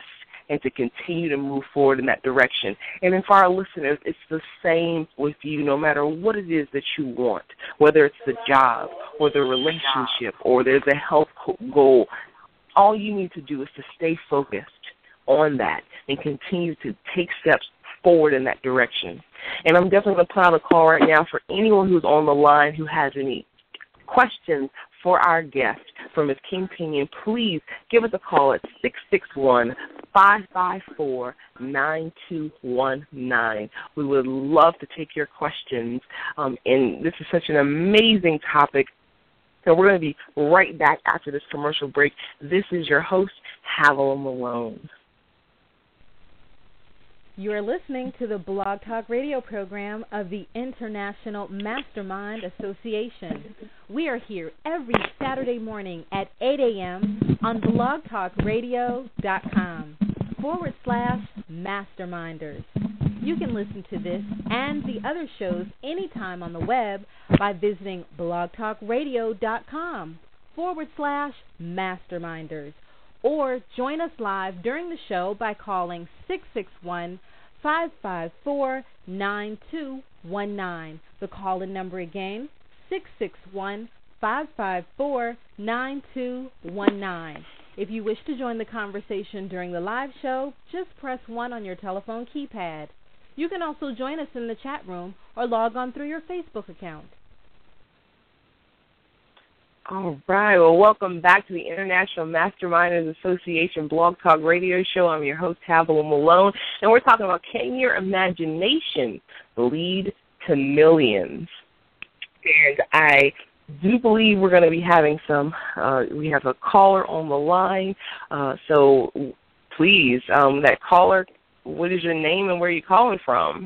and to continue to move forward in that direction. And then for our listeners, it's the same with you, no matter what it is that you want, whether it's the job or the relationship or there's a health goal. All you need to do is to stay focused on that and continue to take steps forward in that direction. And I'm definitely going to put out a call right now for anyone who's on the line who has any questions for our guest from Miz King Pinion. Please give us a call at six six one, five five four, nine two one nine. We would love to take your questions. Um, and this is such an amazing topic. So we're going to be right back after this commercial break. This is your host, Havilah Malone. You are listening to the Blog Talk Radio program of the International Mastermind Association. We are here every Saturday morning at eight a.m. on blogtalkradio.com forward slash masterminders. You can listen to this and the other shows anytime on the web by visiting blogtalkradio.com forward slash masterminders. Or join us live during the show by calling six six one, five five four, nine two one nine. The call-in number again, six six one, five five four, nine two one nine. If you wish to join the conversation during the live show, just press one on your telephone keypad. You can also join us in the chat room or log on through your Facebook account. All right. Well, welcome back to the International Masterminders Association Blog Talk Radio Show. I'm your host, Havilah Malone, and we're talking about Can Your Imagination Lead to Millions? And I do believe we're going to be having some, uh, we have a caller on the line, uh, so please, um, that caller, what is your name and where are you calling from?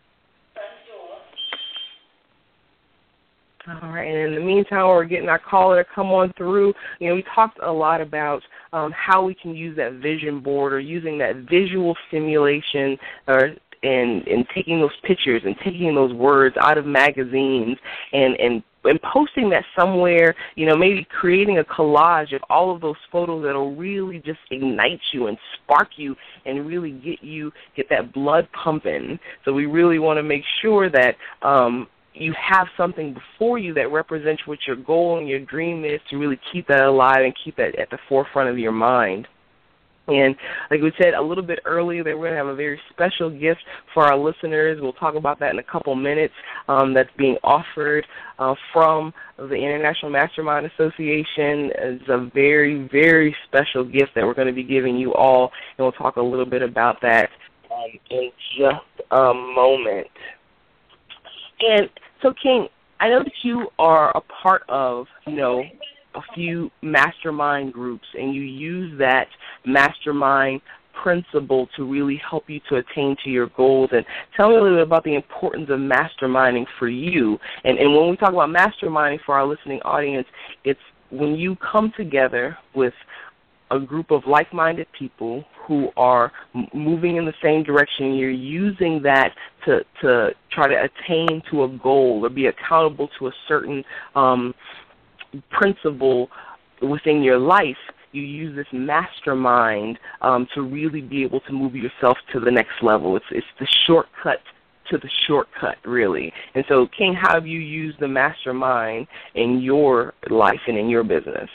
All right, and in the meantime, we're getting our caller to come on through. You know, we talked a lot about um, how we can use that vision board or using that visual stimulation or and, and taking those pictures and taking those words out of magazines and, and and posting that somewhere, you know, maybe creating a collage of all of those photos that will really just ignite you and spark you and really get you, get that blood pumping. So we really want to make sure that um, you have something before you that represents what your goal and your dream is to really keep that alive and keep that at the forefront of your mind. And like we said a little bit earlier, that we're going to have a very special gift for our listeners. We'll talk about that in a couple minutes. Um, that's being offered uh, from the International Mastermind Association. It's a very, very special gift that we're going to be giving you all, and we'll talk a little bit about that um, in just a moment. And so, King, I know that you are a part of, you know, a few mastermind groups, and you use that mastermind principle to really help you to attain to your goals. And tell me a little bit about the importance of masterminding for you. And, and when we talk about masterminding for our listening audience, it's when you come together with a group of like-minded people who are moving in the same direction. You're using that to to try to attain to a goal or be accountable to a certain um, principle within your life. You use this mastermind um, to really be able to move yourself to the next level. It's it's the shortcut to the shortcut, really. And so, King, how have you used the mastermind in your life and in your business?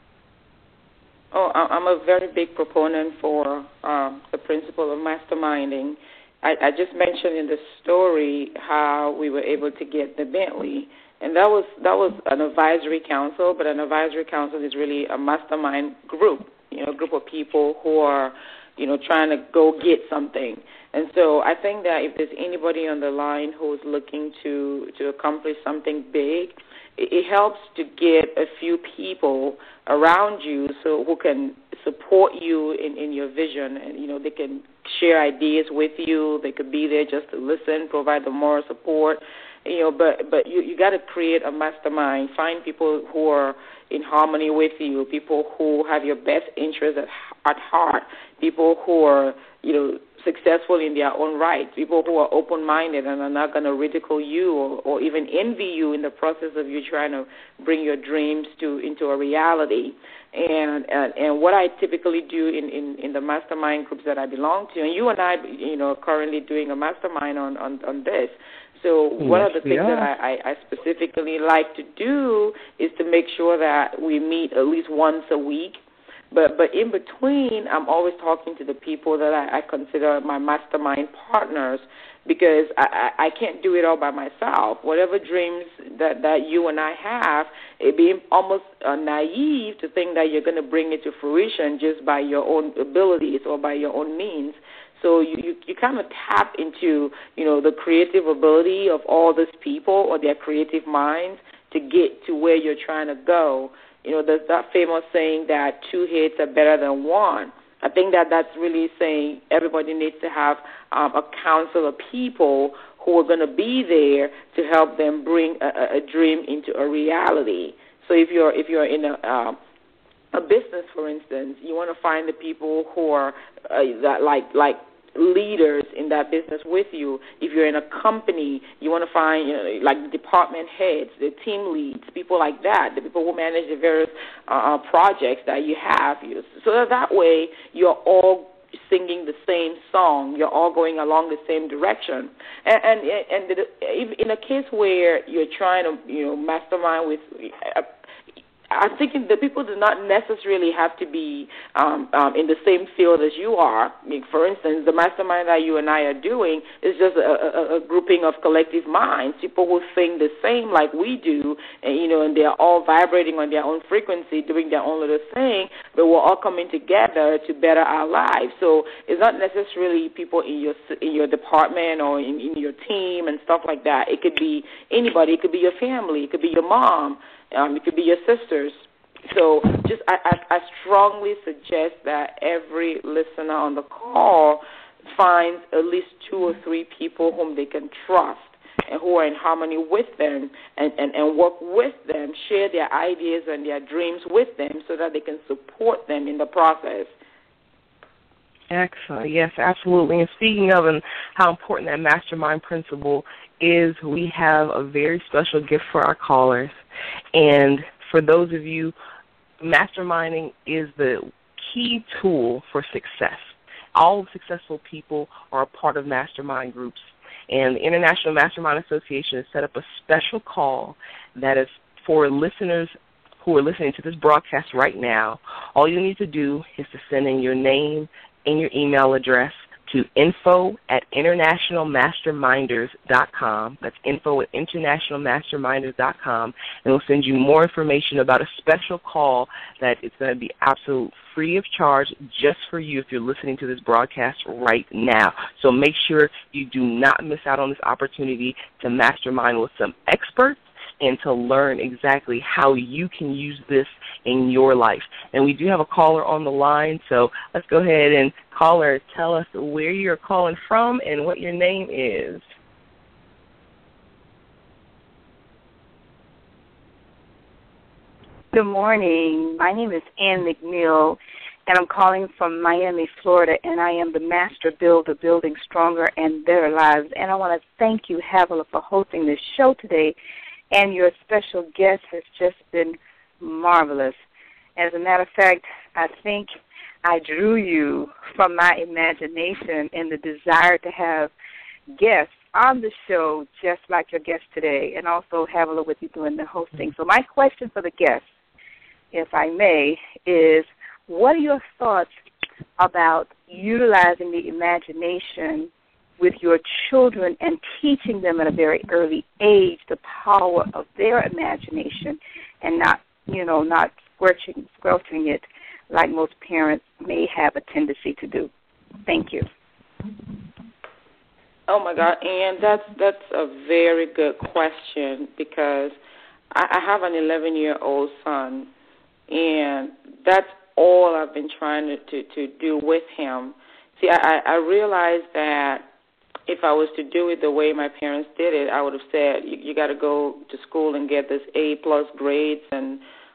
Oh, I'm a very big proponent for um, the principle of masterminding. I, I just mentioned in the story how we were able to get the Bentley, and that was that was an advisory council. But an advisory council is really a mastermind group, you know, a group of people who are, you know, trying to go get something. And so I think that if there's anybody on the line who's looking to to accomplish something big, it helps to get a few people around you so who can support you in, in your vision, and you know they can share ideas with you. They could be there just to listen, provide the moral support, you know. But but you you got to create a mastermind. Find people who are in harmony with you, people who have your best interests at, at heart, people who are you know successful in their own right, people who are open-minded and are not going to ridicule you or, or even envy you in the process of you trying to bring your dreams to into a reality. And and, and what I typically do in, in, in the mastermind groups that I belong to, and you and I, you know, are currently doing a mastermind on, on, on this. So one yes, of the things are. that I, I, I specifically like to do is to make sure that we meet at least once a week. But but in between, I'm always talking to the people that I, I consider my mastermind partners, because I, I can't do it all by myself. Whatever dreams that, that you and I have, it'd be almost uh, naive to think that you're going to bring it to fruition just by your own abilities or by your own means. So you, you, you kind of tap into, you know, the creative ability of all these people or their creative minds to get to where you're trying to go. You know, there's that famous saying that two heads are better than one. I think that that's really saying everybody needs to have um, a council of people who are going to be there to help them bring a, a dream into a reality. So if you're if you're in a uh, a business, for instance, you want to find the people who are uh, that like like. leaders in that business with you. If you're in a company, you want to find, you know, like the department heads, the team leads, people like that, the people who manage the various uh, projects that you have. So that, that way you're all singing the same song. You're all going along the same direction. And and, and the, in a case where you're trying to, you know, mastermind with uh, I'm thinking the people do not necessarily have to be um, um, in the same field as you are. I mean, for instance, the mastermind that you and I are doing is just a, a, a grouping of collective minds, people who think the same like we do, and you know, and they're all vibrating on their own frequency, doing their own little thing, but we're all coming together to better our lives. So it's not necessarily people in your in your department or in, in your team and stuff like that. It could be anybody. It could be your family. It could be your mom. Um, it could be your sisters. So just I, I, I strongly suggest that every listener on the call finds at least two or three people whom they can trust and who are in harmony with them and, and, and work with them, share their ideas and their dreams with them so that they can support them in the process. Excellent. Yes, absolutely. And speaking of and how important that mastermind principle is, we have a very special gift for our callers. And for those of you, masterminding is the key tool for success. All successful people are a part of mastermind groups. And the International Mastermind Association has set up a special call that is for listeners who are listening to this broadcast right now. All you need to do is to send in your name and your email address to info at international masterminders dot com. That's info at international masterminders dot com. And we'll send you more information about a special call that is going to be absolute free of charge just for you if you're listening to this broadcast right now. So make sure you do not miss out on this opportunity to mastermind with some experts and to learn exactly how you can use this in your life. And we do have a caller on the line, so let's go ahead and caller, tell us where you're calling from and what your name is. Good morning. My name is Ann McNeil, and I'm calling from Miami, Florida, and I am the Master Builder, Building Stronger and Better Lives. And I want to thank you, Havilah, for hosting this show today. And your special guest has just been marvelous. As a matter of fact, I think I drew you from my imagination and the desire to have guests on the show just like your guest today, and also Havilah with you doing the hosting. So my question for the guests, if I may, is what are your thoughts about utilizing the imagination with your children and teaching them at a very early age the power of their imagination and not, you know, not squelching, squelching it like most parents may have a tendency to do? Thank you. Oh, my God, Ann, that's, that's a very good question because I, I have an eleven-year-old son, and that's all I've been trying to, to, to do with him. See, I, I realized that if I was to do it the way my parents did it, I would have said, you, you got to go to school and get this A-plus grades and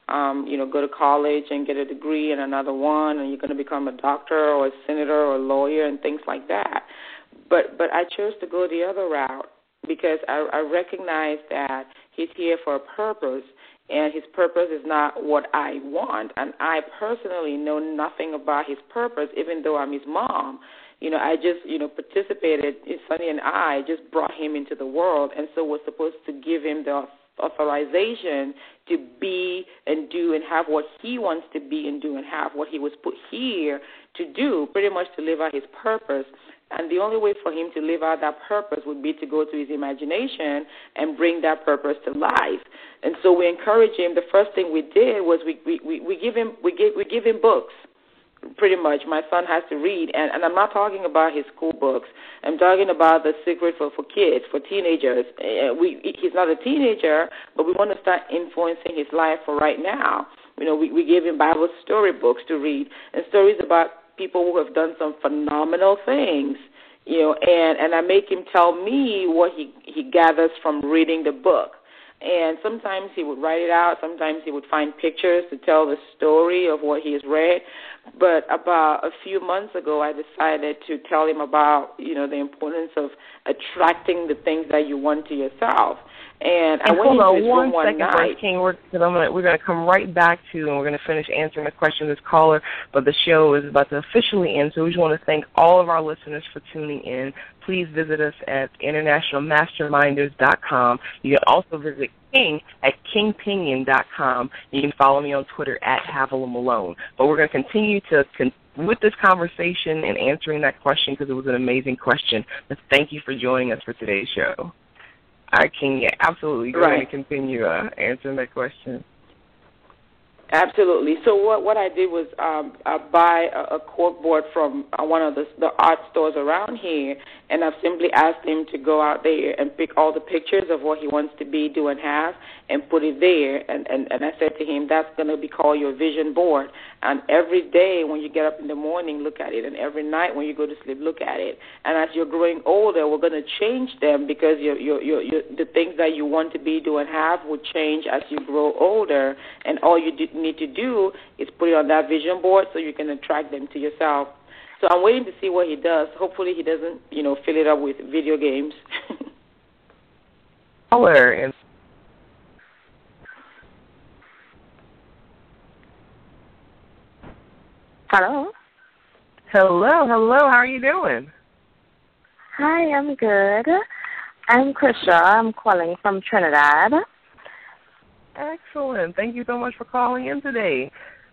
um, you know, go to college and get a degree and another one, and you're going to become a doctor or a senator or a lawyer and things like that. But but I chose to go the other route because I, I recognize that he's here for a purpose, and his purpose is not what I want. And I personally know nothing about his purpose, even though I'm his mom. You know, I just, you know, participated, Sonny and I just brought him into the world, and so we're supposed to give him the authorization to be and do and have what he wants to be and do and have what he was put here to do, pretty much to live out his purpose. And the only way for him to live out that purpose would be to go to his imagination and bring that purpose to life. And so we encourage him. The first thing we did was we we, we, we give him we give we give him books. Pretty much, my son has to read, and, and I'm not talking about his school books. I'm talking about The Secret for, for kids, for teenagers. Uh, we he's not a teenager, but we want to start influencing his life for right now. You know, we, we give him Bible story books to read and stories about people who have done some phenomenal things. You know, and, and I make him tell me what he, he gathers from reading the book. And sometimes he would write it out. Sometimes he would find pictures to tell the story of what he has read. But about a few months ago, I decided to tell him about, you know, the importance of attracting the things that you want to yourself. And, and I went hold into his on one room one second, night. King. We're, gonna, we're going to come right back to, and we're going to finish answering the question of this caller, but the show is about to officially end, so we just want to thank all of our listeners for tuning in. Please visit us at international masterminders dot com. You can also visit King at king pinion dot com. You can follow me on Twitter at Havilah Malone. But we're going to continue to con- with this conversation and answering that question because it was an amazing question. But thank you for joining us for today's show. All right, King, yeah, absolutely. Go ahead and continue uh, answering that question. Absolutely. So what what I did was um, uh, buy a, a cork board from uh, one of the, the art stores around here, and I've simply asked him to go out there and pick all the pictures of what he wants to be, do, and have, and put it there. And, and, and I said to him, that's going to be called your vision board. And every day when you get up in the morning, look at it. And every night when you go to sleep, look at it. And as you're growing older, we're going to change them because your your your the things that you want to be, do, and have will change as you grow older. And all you do, need to do is put it on that vision board so you can attract them to yourself. So I'm waiting to see what he does. Hopefully he doesn't, you know, fill it up with video games. Caller and Hello. Hello, hello. How are you doing? Hi, I'm good. I'm Krisha. I'm calling from Trinidad. Excellent. Thank you so much for calling in today.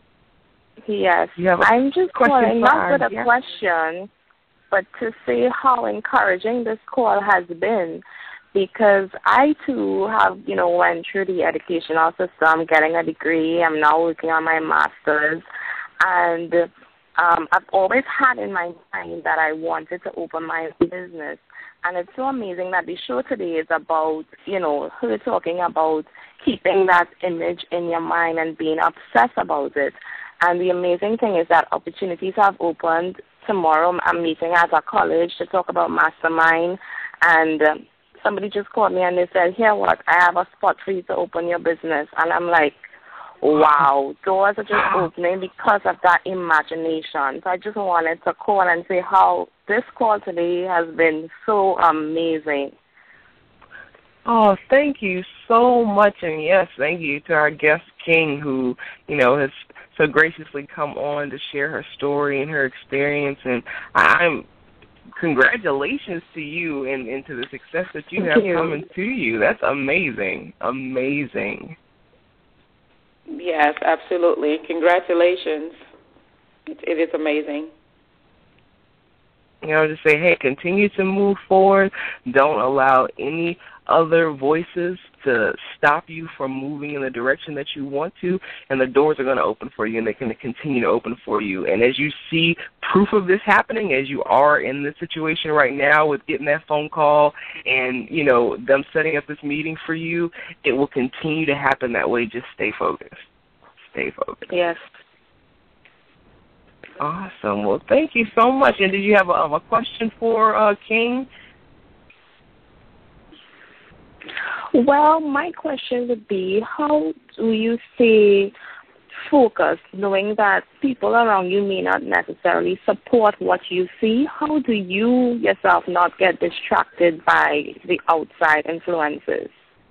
Yes. You have a I'm just calling not with a yeah. question, but to say how encouraging this call has been, because I too have, you know, went through the educational system, getting a degree. I'm now working on my master's, and um, I've always had in my mind that I wanted to open my business. And it's so amazing that the show today is about, you know, her talking about keeping that image in your mind and being obsessed about it. And the amazing thing is that opportunities have opened. Tomorrow I'm meeting at a college to talk about Mastermind. And uh, somebody just called me and they said, here what, I have a spot for you to open your business. And I'm like, wow, doors are just opening because of that imagination. So I just wanted to call and say how this call today has been so amazing. Oh, thank you so much. And yes, thank you to our guest, King, who, you know, has so graciously come on to share her story and her experience. And I'm congratulations to you and, and to the success that you thank have you. coming to you. That's amazing. Amazing. Yes, absolutely. Congratulations. It, it is amazing. You know, just say, hey, continue to move forward. Don't allow any other voices to stop you from moving in the direction that you want to, and the doors are going to open for you, and they're going to continue to open for you. And as you see proof of this happening, as you are in this situation right now with getting that phone call and, you know, them setting up this meeting for you, it will continue to happen that way. Just stay focused. Stay focused. Yes. Awesome. Well, thank you so much. And did you have a, a question for uh, King? Well, my question would be, how do you stay focused, knowing that people around you may not necessarily support what you see? How do you yourself not get distracted by the outside influences?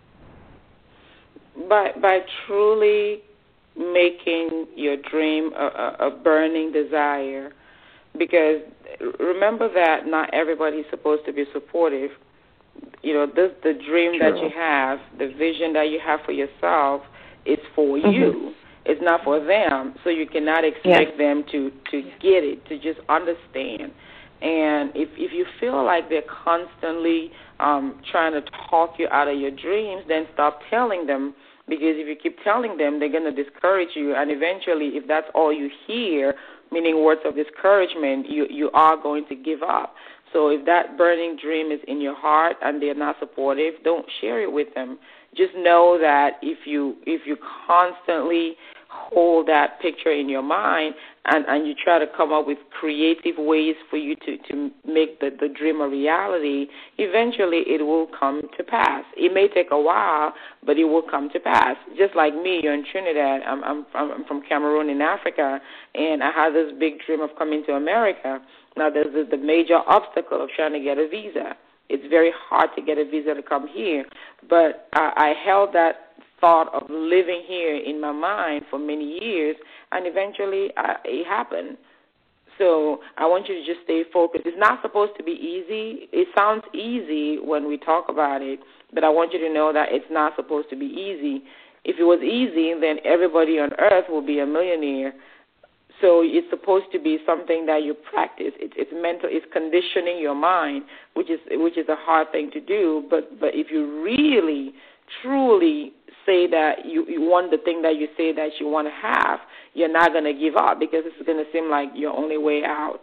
By by truly making your dream a, a, a burning desire, because remember that not everybody is supposed to be supportive. You know, this, the dream True. that you have, the vision that you have for yourself, is for mm-hmm. you. It's not for them, so you cannot expect yes. them to, to get it, to just understand. And if if you feel like they're constantly um, trying to talk you out of your dreams, then stop telling them, because if you keep telling them, they're going to discourage you. And eventually, if that's all you hear, meaning words of discouragement, you, you are going to give up. So if that burning dream is in your heart and they're not supportive, don't share it with them. Just know that if you if you constantly hold that picture in your mind and, and you try to come up with creative ways for you to, to make the, the dream a reality, eventually it will come to pass. It may take a while, but it will come to pass. Just like me, you're in Trinidad. I'm, I'm, I'm from Cameroon in Africa, and I had this big dream of coming to America. Now, there's the major obstacle of trying to get a visa. It's very hard to get a visa to come here, but I, I held that thought of living here in my mind for many years, and eventually I, it happened. So I want you to just stay focused. It's not supposed to be easy. It sounds easy when we talk about it, but I want you to know that it's not supposed to be easy. If it was easy, then everybody on earth will be a millionaire. So it's supposed to be something that you practice. It's, it's mental. It's conditioning your mind, which is which is a hard thing to do. But but if you really, truly say that you, you want the thing that you say that you want to have, you're not going to give up, because it's going to seem like your only way out.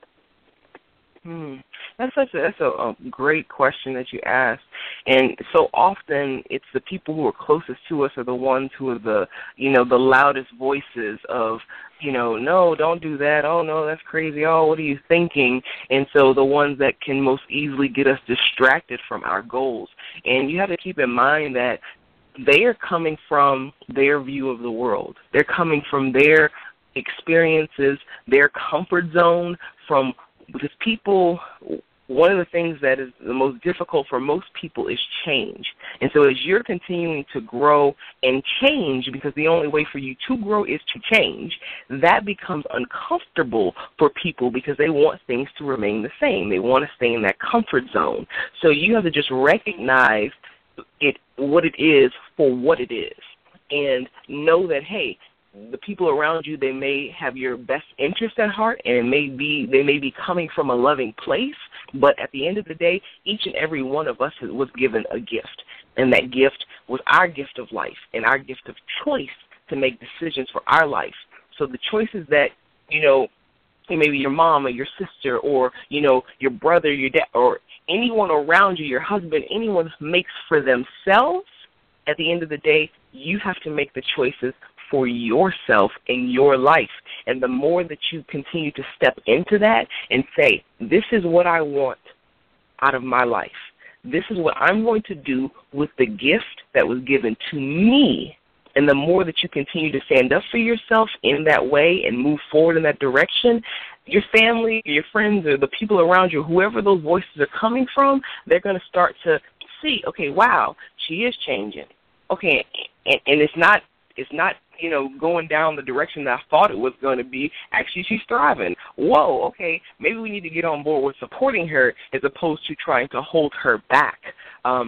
Hmm. That's such a, that's a, a great question that you asked. And so often it's the people who are closest to us are the ones who are the, you know, the loudest voices of, you know, no, don't do that. Oh, no, that's crazy. Oh, what are you thinking? And so the ones that can most easily get us distracted from our goals. And you have to keep in mind that they are coming from their view of the world. They're coming from their experiences, their comfort zone, from because people, one of the things that is the most difficult for most people is change. And so as you're continuing to grow and change, because the only way for you to grow is to change, that becomes uncomfortable for people because they want things to remain the same. They want to stay in that comfort zone. So you have to just recognize it, what it is for what it is, and know that, hey, the people around you, they may have your best interest at heart, and it may be they may be coming from a loving place, but at the end of the day, each and every one of us was given a gift, and that gift was our gift of life and our gift of choice to make decisions for our life. So the choices that, you know, maybe your mom or your sister or, you know, your brother, your dad, or anyone around you, your husband, anyone makes for themselves, at the end of the day, you have to make the choices for yourself in your life. And the more that you continue to step into that and say, this is what I want out of my life. This is what I'm going to do with the gift that was given to me. And the more that you continue to stand up for yourself in that way and move forward in that direction, your family, your friends, or the people around you, whoever those voices are coming from, they're going to start to see, okay, wow, she is changing. Okay, and, and it's not, it's not, you know, going down the direction that I thought it was going to be. Actually, she's thriving. Whoa, okay, maybe we need to get on board with supporting her as opposed to trying to hold her back. Um,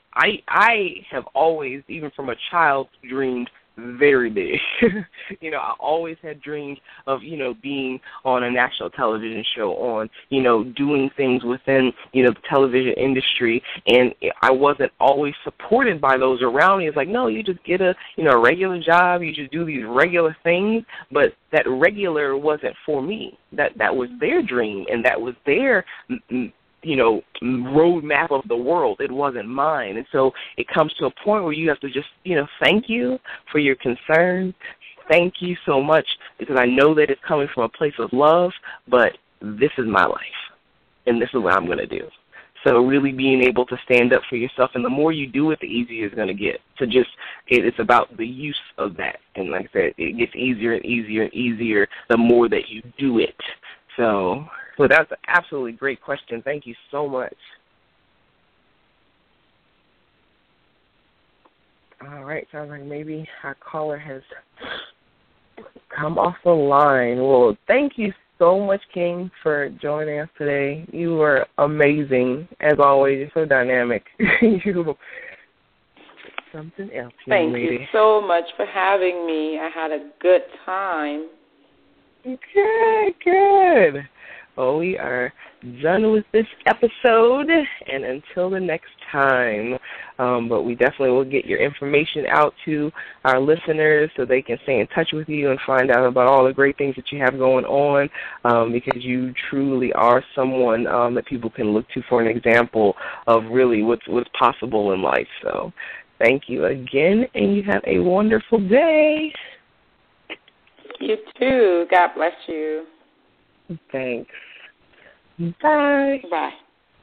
I I have always, even from a child, dreamed very big. you know, I always had dreams of, you know, being on a national television show, on, you know, doing things within, you know, the television industry, and I wasn't always supported by those around me. It's like, no, you just get a, you know, a regular job, you just do these regular things, but that regular wasn't for me. That that was their dream, and that was their you know, roadmap of the world. It wasn't mine. And so it comes to a point where you have to just, you know, thank you for your concern. Thank you so much, because I know that it's coming from a place of love, but this is my life, and this is what I'm going to do. So really being able to stand up for yourself, and the more you do it, the easier it's going to get. So just, it, it's about the use of that. And like I said, it gets easier and easier and easier the more that you do it. So, so that's an absolutely great question. Thank you so much. All right, sounds like maybe our caller has come off the line. Well, thank you so much, King, for joining us today. You were amazing, as always. You're so dynamic. you something else, young Thank lady. you so much for having me. I had a good time. Good, good. Well, we are done with this episode, and until the next time, um, but we definitely will get your information out to our listeners so they can stay in touch with you and find out about all the great things that you have going on, um, because you truly are someone um, that people can look to for an example of really what's, what's possible in life. So thank you again, and you have a wonderful day. You too. God bless you. Thanks. Bye. Bye.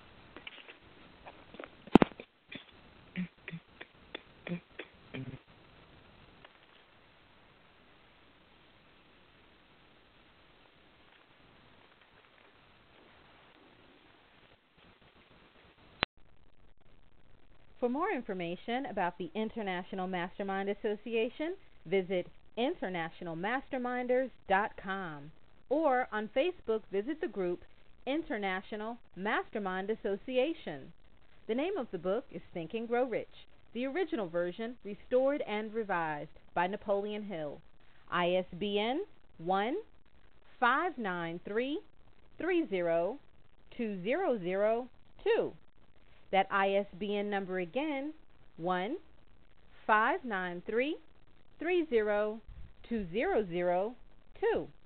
For more information about the International Mastermind Association, visit international masterminders dot com, or on Facebook, visit the group International Mastermind Association. The name of the book is Think and Grow Rich, the original version restored and revised by Napoleon Hill. I S B N one five nine three three zero two zero zero two. That I S B N number again, one five nine three three zero two zero zero two.